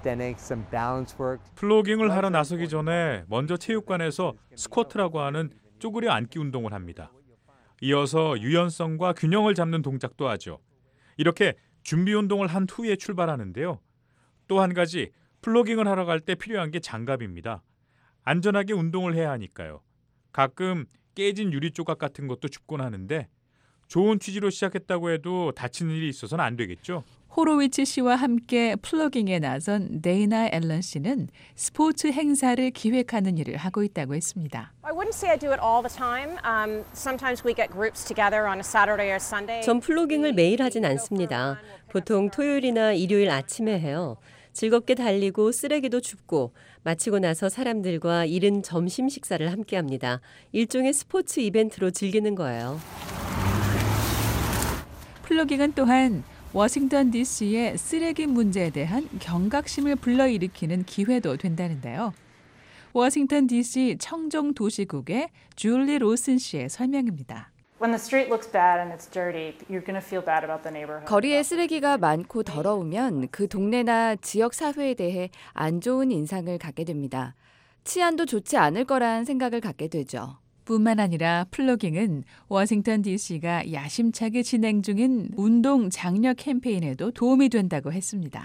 플로깅을 하러 나서기 전에 먼저 체육관에서 스쿼트라고 하는 쪼그려 앉기 운동을 합니다. 이어서 유연성과 균형을 잡는 동작도 하죠. 이렇게 준비 운동을 한 후에 출발하는데요. 또 한 가지 플로깅을 하러 갈 때 필요한 게 장갑입니다. 안전하게 운동을 해야 하니까요. 가끔 깨진 유리 조각 같은 것도 줍곤 하는데 좋은 취지로 시작했다고 해도 다치는 일이 있어서는 안 되겠죠. 호로위츠 씨와 함께 플로깅에 나선 데이나 앨런 씨는 스포츠 행사를 기획하는 일을 하고 있다고 했습니다. I wouldn't say I do it all the time. Sometimes we get groups together on a Saturday or Sunday. 전 플로깅을 매일 하진 않습니다. 보통 토요일이나 일요일 아침에 해요. 즐겁게 달리고 쓰레기도 줍고 마치고 나서 사람들과 이른 점심 식사를 함께합니다. 일종의 스포츠 이벤트로 즐기는 거예요. 플로깅은 또한 워싱턴 DC의 쓰레기 문제에 대한 경각심을 불러일으키는 기회도 된다는데요. 워싱턴 DC 청정도시국의 줄리 로슨 씨의 설명입니다. 거리에 쓰레기가 많고 더러우면 그 동네나 지역 사회에 대해 안 좋은 인상을 갖게 됩니다. 치안도 좋지 않을 거란 생각을 갖게 되죠. 뿐만 아니라 플로깅은 워싱턴 DC가 야심차게 진행 중인 운동 장려 캠페인에도 도움이 된다고 했습니다.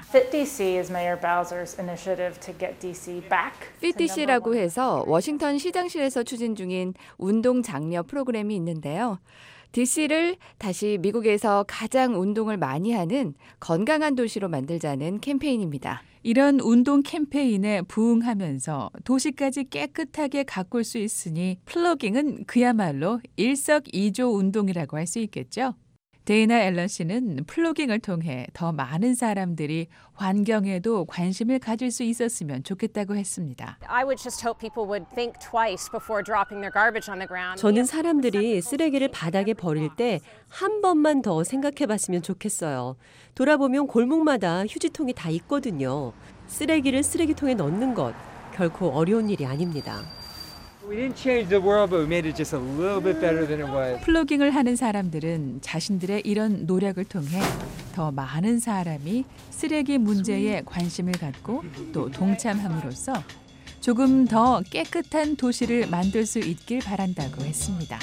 FitDC라고 해서 워싱턴 시장실에서 추진 중인 운동 장려 프로그램이 있는데요. DC를 다시 미국에서 가장 운동을 많이 하는 건강한 도시로 만들자는 캠페인입니다. 이런 운동 캠페인에 부응하면서 도시까지 깨끗하게 가꿀 수 있으니 플로깅은 그야말로 일석이조 운동이라고 할 수 있겠죠. 데이나 앨런 씨는 플로깅을 통해 더 많은 사람들이 환경에도 관심을 가질 수 있었으면 좋겠다고 했습니다. I would just hope people would think twice before dropping their garbage on the ground. 저는 사람들이 쓰레기를 바닥에 버릴 때 한 번만 더 생각해 봤으면 좋겠어요. 돌아보면 골목마다 휴지통이 다 있거든요. 쓰레기를 쓰레기통에 넣는 것 결코 어려운 일이 아닙니다. 플로깅을 하는 사람들은 자신들의 이런 노력을 통해 더 많은 사람이 쓰레기 문제에 관심을 갖고 또 동참함으로써 조금 더 깨끗한 도시를 만들 수 있길 바란다고 했습니다.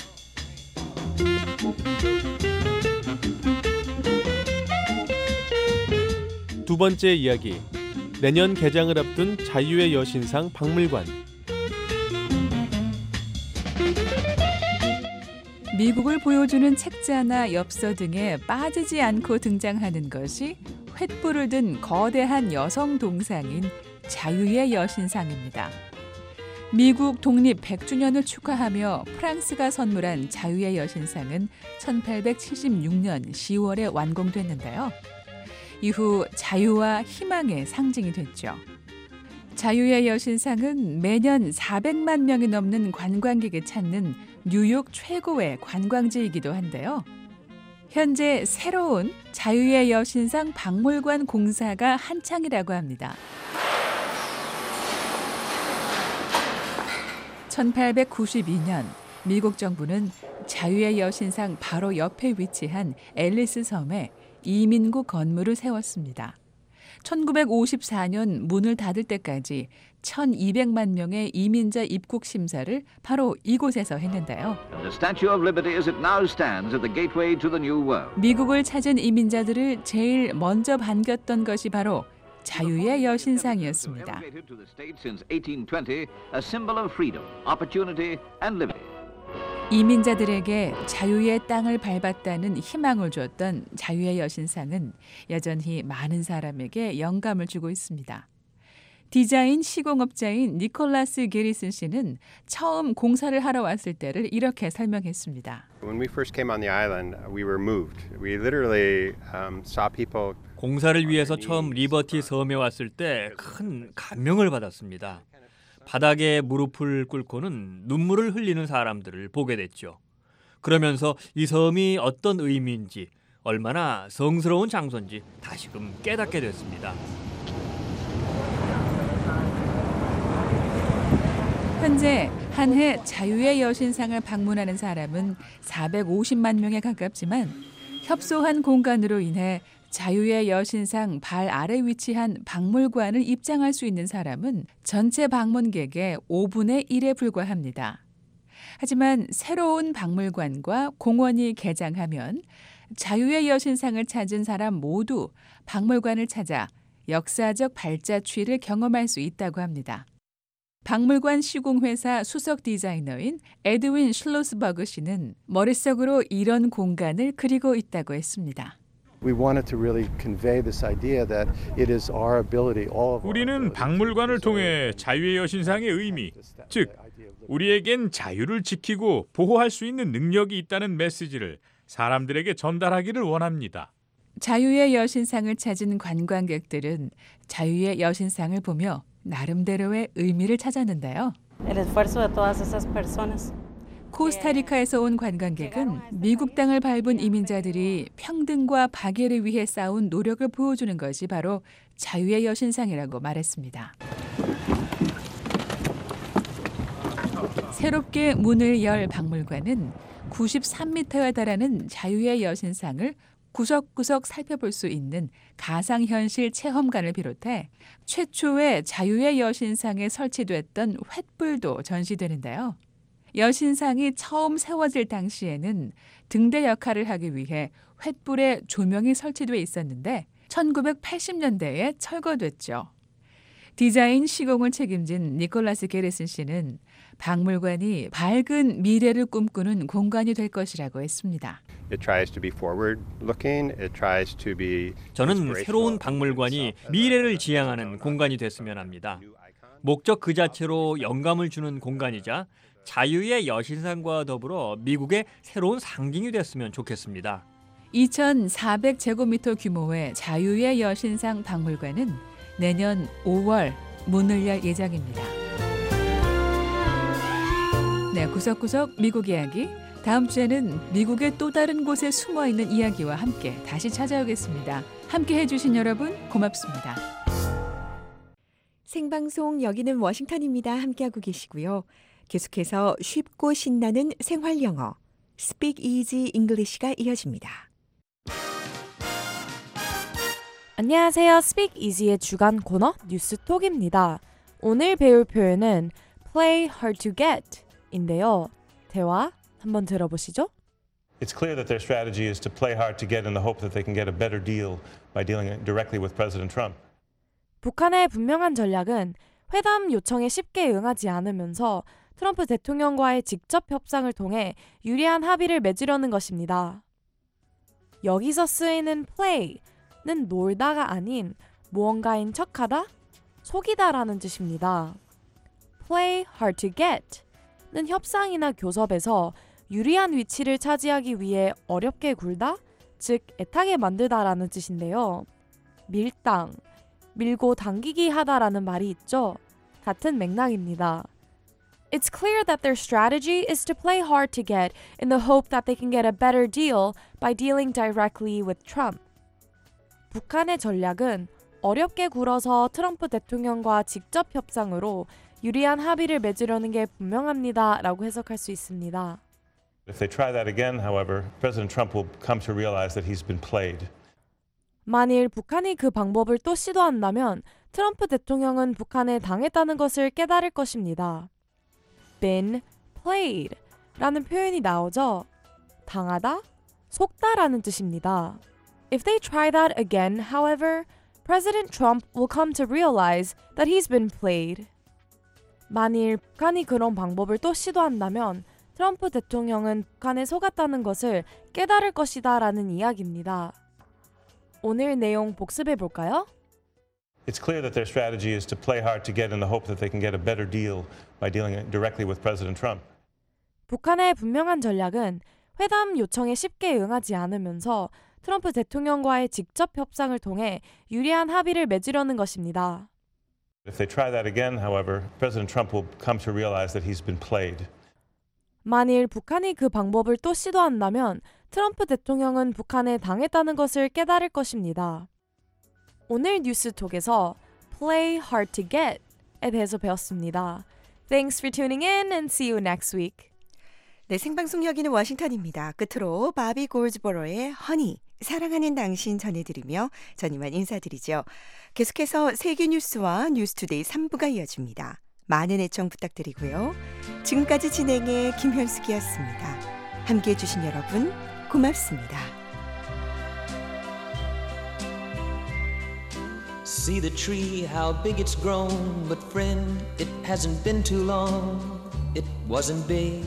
두 번째 이야기. 내년 개장을 앞둔 자유의 여신상 박물관. 미국을 보여주는 책자나 엽서 등에 빠지지 않고 등장하는 것이 횃불을 든 거대한 여성 동상인 자유의 여신상입니다. 미국 독립 100주년을 축하하며 프랑스가 선물한 자유의 여신상은 1876년 10월에 완공됐는데요. 이후 자유와 희망의 상징이 됐죠. 자유의 여신상은 매년 400만 명이 넘는 관광객이 찾는 뉴욕 최고의 관광지이기도 한데요. 현재 새로운 자유의 여신상 박물관 공사가 한창이라고 합니다. 1892년 미국 정부는 자유의 여신상 바로 옆에 위치한 앨리스 섬에 이민국 건물을 세웠습니다. 1954년 문을 닫을 때까지 1200만 명의 이민자 입국 심사를 바로 이곳에서 했는데요. 미국을 찾은 이민자들을 제일 먼저 반겼던 것이 바로 자유의 여신상이었습니다. 이민자들에게 자유의 땅을 밟았다는 희망을 주었던 자유의 여신상은 여전히 많은 사람에게 영감을 주고 있습니다. 디자인 시공업자인 니콜라스 게리슨 씨는 처음 공사를 하러 왔을 때를 이렇게 설명했습니다. When we first came on the island, we were moved. We literally saw people. 공사를 위해서 처음 리버티 섬에 왔을 때 큰 감명을 받았습니다. 바닥에 무릎을 꿇고는 눈물을 흘리는 사람들을 보게 됐죠. 그러면서 이 섬이 어떤 의미인지, 얼마나 성스러운 장소인지 다시금 깨닫게 됐습니다. 현재 한 해 자유의 여신상을 방문하는 사람은 450만 명에 가깝지만 협소한 공간으로 인해 자유의 여신상 발 아래 위치한 박물관을 입장할 수 있는 사람은 전체 방문객의 5분의 1에 불과합니다. 하지만 새로운 박물관과 공원이 개장하면 자유의 여신상을 찾은 사람 모두 박물관을 찾아 역사적 발자취를 경험할 수 있다고 합니다. 박물관 시공회사 수석 디자이너인 에드윈 실로스버그 씨는 머릿속으로 이런 공간을 그리고 있다고 했습니다. 우리는 박물관을 통해 자유의 여신상의 의미, 즉 우리에겐 자유를 지키고 보호할 수 있는 능력이 있다는 메시지를 사람들에게 전달하기를 원합니다. 자유의 여신상을 찾은 관광객들은 자유의 여신상을 보며 나름대로의 의미를 찾았는데요. 코스타리카에서 온 관광객은 미국 땅을 밟은 이민자들이 평등과 박애를 위해 싸운 노력을 보여주는 것이 바로 자유의 여신상이라고 말했습니다. 새롭게 문을 열 박물관은 93m에 달하는 자유의 여신상을 구석구석 살펴볼 수 있는 가상현실 체험관을 비롯해 최초의 자유의 여신상에 설치됐던 횃불도 전시되는데요. 여신상이 처음 세워질 당시에는 등대 역할을 하기 위해 횃불에 조명이 설치돼 있었는데 1980년대에 철거됐죠. 디자인 시공을 책임진 니콜라스 게르슨 씨는 박물관이 밝은 미래를 꿈꾸는 공간이 될 것이라고 했습니다. 저는 새로운 박물관이 미래를 지향하는 공간이 됐으면 합니다. 목적 그 자체로 영감을 주는 공간이자 자유의 여신상과 더불어 미국의 새로운 상징이 됐으면 좋겠습니다. 2,400제곱미터 규모의 자유의 여신상 박물관은 내년 5월 문을 열 예정입니다. 네, 구석구석 미국 이야기. 다음 주에는 미국의 또 다른 곳에 숨어있는 이야기와 함께 다시 찾아오겠습니다. 함께 해주신 여러분 고맙습니다. 생방송 여기는 워싱턴입니다. 함께하고 계시고요. 계속해서 쉽고 신나는 생활 영어 Speak Easy English가 이어집니다. 안녕하세요. Speak Easy의 주간 코너 뉴스톡입니다. 오늘 배울 표현은 play hard to get 인데요. 대화 한번 들어보시죠. It's clear that their strategy is to play hard to get in the hope that they can get a better deal by dealing directly with President Trump. 북한의 분명한 전략은 회담 요청에 쉽게 응하지 않으면서 트럼프 대통령과의 직접 협상을 통해 유리한 합의를 맺으려는 것입니다. 여기서 쓰이는 play는 놀다가 아닌 무언가인 척하다, 속이다라는 뜻입니다. play hard to get는 협상이나 교섭에서 유리한 위치를 차지하기 위해 어렵게 굴다, 즉 애타게 만들다라는 뜻인데요. 밀당, 밀고 당기기 하다라는 말이 있죠. 같은 맥락입니다. It's clear that their strategy is to play hard to get in the hope that they can get a better deal by dealing directly with Trump. 북한의 전략은 어렵게 굴어서 트럼프 대통령과 직접 협상으로 유리한 합의를 맺으려는 게 분명합니다. 라고 해석할 수 있습니다. If they try that again, however, President Trump will come to realize that he's been played. 만일 북한이 그 방법을 또 시도한다면 트럼프 대통령은 북한에 당했다는 것을 깨달을 것입니다. been played 라는 표현이 나오죠. 당하다, 속다라는 뜻입니다. If they try that again, however, President Trump will come to realize that he's been played. 만일 북한이 그런 방법을 또 시도한다면 트럼프 대통령은 북한에 속았다는 것을 깨달을 것이다 라는 이야기입니다. 오늘 내용 복습해 볼까요? It's clear that their strategy is to play hard to get in the hope that they can get a better deal by dealing directly with President Trump. 북한의 분명한 전략은 회담 요청에 쉽게 응하지 않으면서 트럼프 대통령과의 직접 협상을 통해 유리한 합의를 맺으려는 것입니다. If they try that again, however, President Trump will come to realize that he's been played. 만일 북한이 그 방법을 또 시도한다면 트럼프 대통령은 북한에 당했다는 것을 깨달을 것입니다. 오늘 뉴스톡에서 play hard to get에 대해서 배웠습니다. Thanks for tuning in and see you next week. 네, 생방송 여기는 워싱턴입니다. 끝으로 바비 골즈보로의 허니, 사랑하는 당신 전해드리며 전 이만 인사드리죠. 계속해서 세계 뉴스와 뉴스투데이 3부가 이어집니다. 많은 애청 부탁드리고요. 지금까지 진행의 김현숙이었습니다. 함께해 주신 여러분 고맙습니다. See the tree, how big it's grown. But friend, it hasn't been too long. It wasn't big.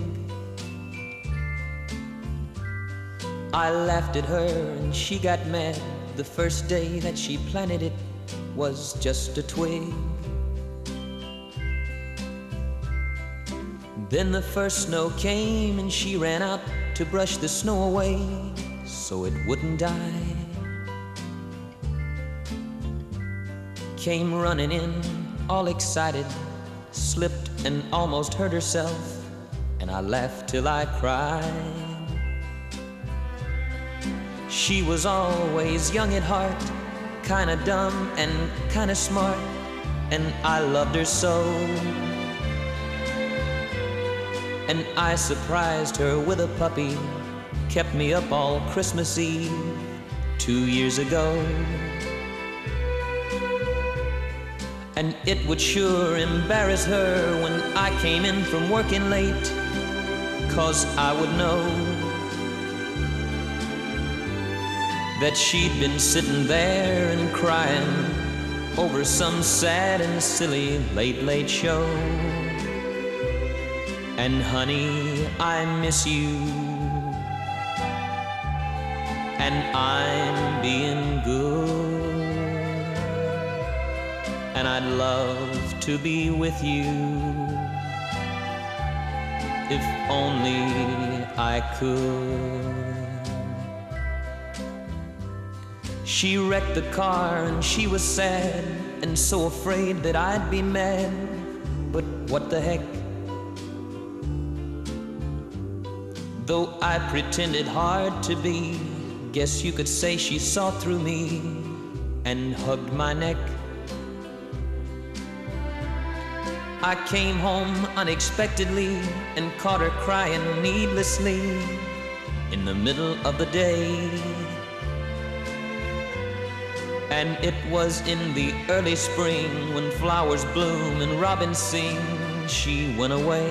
I laughed at her and she got mad. The first day that she planted it was just a twig. Then the first snow came and she ran out to brush the snow away so it wouldn't die. Came running in, all excited, slipped and almost hurt herself, and I laughed till I cried. She was always young at heart, kinda dumb and kinda smart, and I loved her so. And I surprised her with a puppy, kept me up all Christmas Eve 2 years ago. And it would sure embarrass her when I came in from working late, 'cause I would know that she'd been sitting there and crying over some sad and silly late show. And honey, I miss you, and I'm being good, and I'd love to be with you if only I could. She wrecked the car and she was sad and so afraid that I'd be mad, but what the heck? Though I pretended hard to be, guess you could say she saw through me and hugged my neck. I came home unexpectedly and caught her crying needlessly in the middle of the day. And it was in the early spring when flowers bloom and robins sing, she went away.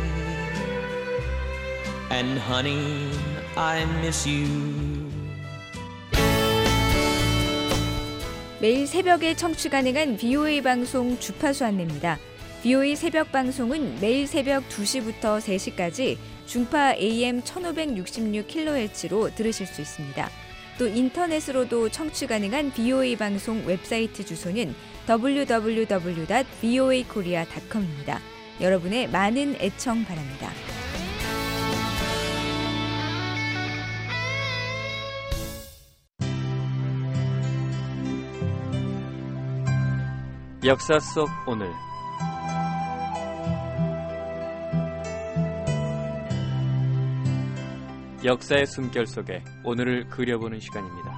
And honey, I miss you. 매일 새벽에 청취 가능한 VOA 방송 주파수 안내입니다. VOA 새벽 방송은 매일 새벽 2시부터 3시까지 중파 AM 1566kHz로 들으실 수 있습니다. 또 인터넷으로도 청취 가능한 VOA 방송 웹사이트 주소는 www.voakorea.com입니다. 여러분의 많은 애청 바랍니다. 역사 속 오늘. 역사의 숨결 속에 오늘을 그려보는 시간입니다.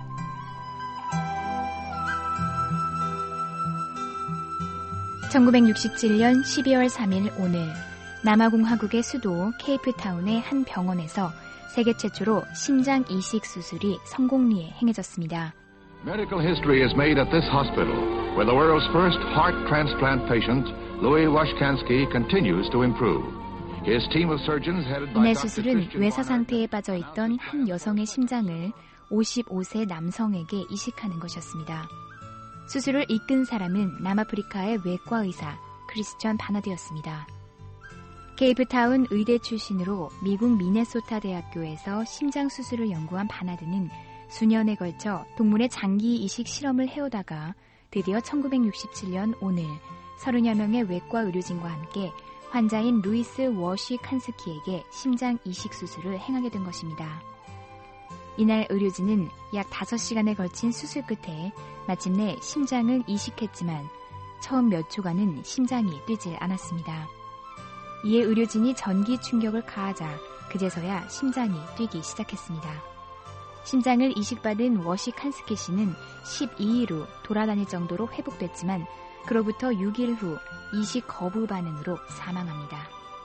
(1967년 12월 3일) 오늘 남아공화국의 수도 케이프타운의 한 병원에서 세계 최초로 심장 이식 수술이 성공리에 행해졌습니다. Medical history is made at this hospital, where the world's first heart transplant patient, Louis Washkansky, continues to improve. His team of surgeons headed by 이날 수술은 외사 상태에 빠져 있던 한 여성의 심장을 55세 남성에게 이식하는 것이었습니다. 수술을 이끈 사람은 남아프리카의 외과 의사 크리스천 바너드였습니다. 케이프타운 의대 출신으로 미국 미네소타 대학교에서 심장 수술을 연구한 바나드는 수년에 걸쳐 동물의 장기 이식 실험을 해오다가 드디어 1967년 오늘 30여 명의 외과 의료진과 함께 환자인 루이스 워시칸스키에게 심장 이식 수술을 행하게 된 것입니다. 이날 의료진은 약 5시간에 걸친 수술 끝에 마침내 심장을 이식했지만 처음 몇 초간은 심장이 뛰질 않았습니다. 이에 의료진이 전기 충격을 가하자 그제서야 심장이 뛰기 시작했습니다. 심장을 이식받은 워시칸스키 씨는 12일 후 돌아다닐 정도로 회복됐지만 그로부터 6일 후 이식 거부 반응으로 사망합니다.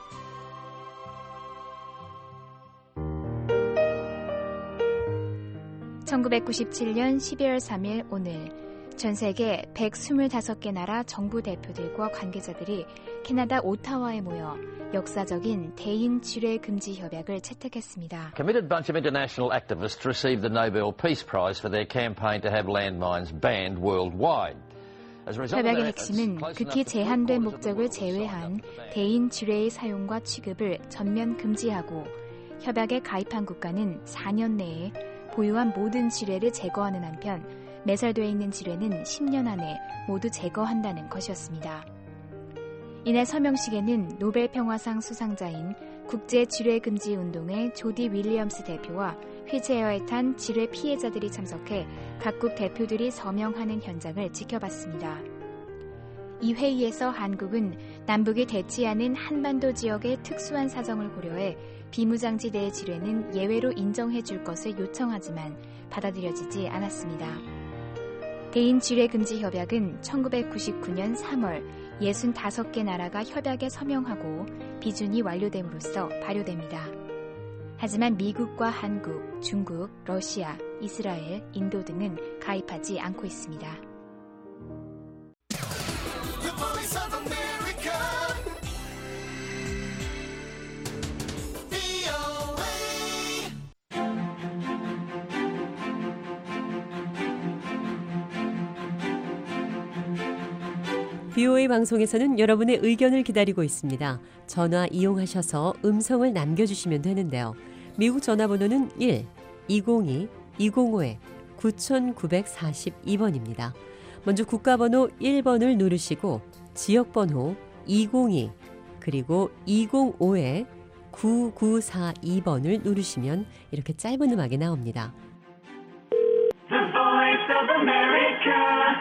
(1997년 12월 3일) 오늘 전 세계 125개 나라 정부 대표들과 관계자들이 캐나다 오타와에 모여 역사적인 대인 지뢰 금지 협약을 채택했습니다. Committed bunch of international activists received the Nobel Peace Prize for their campaign to have landmines banned worldwide. 협약의 핵심은 극히 제한된 목적을 제외한 대인 지뢰의 사용과 취급을 전면 금지하고 협약에 가입한 국가는 4년 내에 보유한 모든 지뢰를 제거하는 한편 매설되어 있는 지뢰는 10년 안에 모두 제거한다는 것이었습니다. 이날 서명식에는 노벨 평화상 수상자인 국제 지뢰 금지 운동의 조디 윌리엄스 대표와 휠체어에 탄 지뢰 피해자들이 참석해 각국 대표들이 서명하는 현장을 지켜봤습니다. 이 회의에서 한국은 남북이 대치하는 한반도 지역의 특수한 사정을 고려해 비무장지대의 지뢰는 예외로 인정해 줄 것을 요청하지만 받아들여지지 않았습니다. 대인 지뢰 금지 협약은 1999년 3월 65개 나라가 협약에 서명하고 비준이 완료됨으로써 발효됩니다. 하지만 미국과 한국, 중국, 러시아, 이스라엘, 인도 등은 가입하지 않고 있습니다. VOA 방송에서는 여러분의 의견을 기다리고 있습니다. 전화 이용하셔서 음성을 남겨주시면 되는데요. 미국 전화번호는 1-202-205-9942번입니다. 먼저 국가번호 1번을 누르시고 지역번호 202 그리고 205-9942번을 누르시면 이렇게 짧은 음악이 나옵니다. The Voice of America,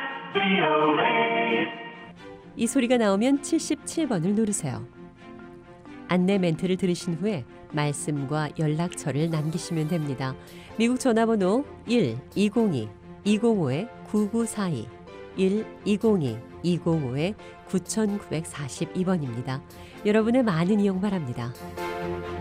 VOA. 이 소리가 나오면 77번을 누르세요. 안내 멘트를 들으신 후에 말씀과 연락처를 남기시면 됩니다. 미국 전화번호 1-202-205-9942 1-202-205-9942번입니다. 여러분의 많은 이용 바랍니다.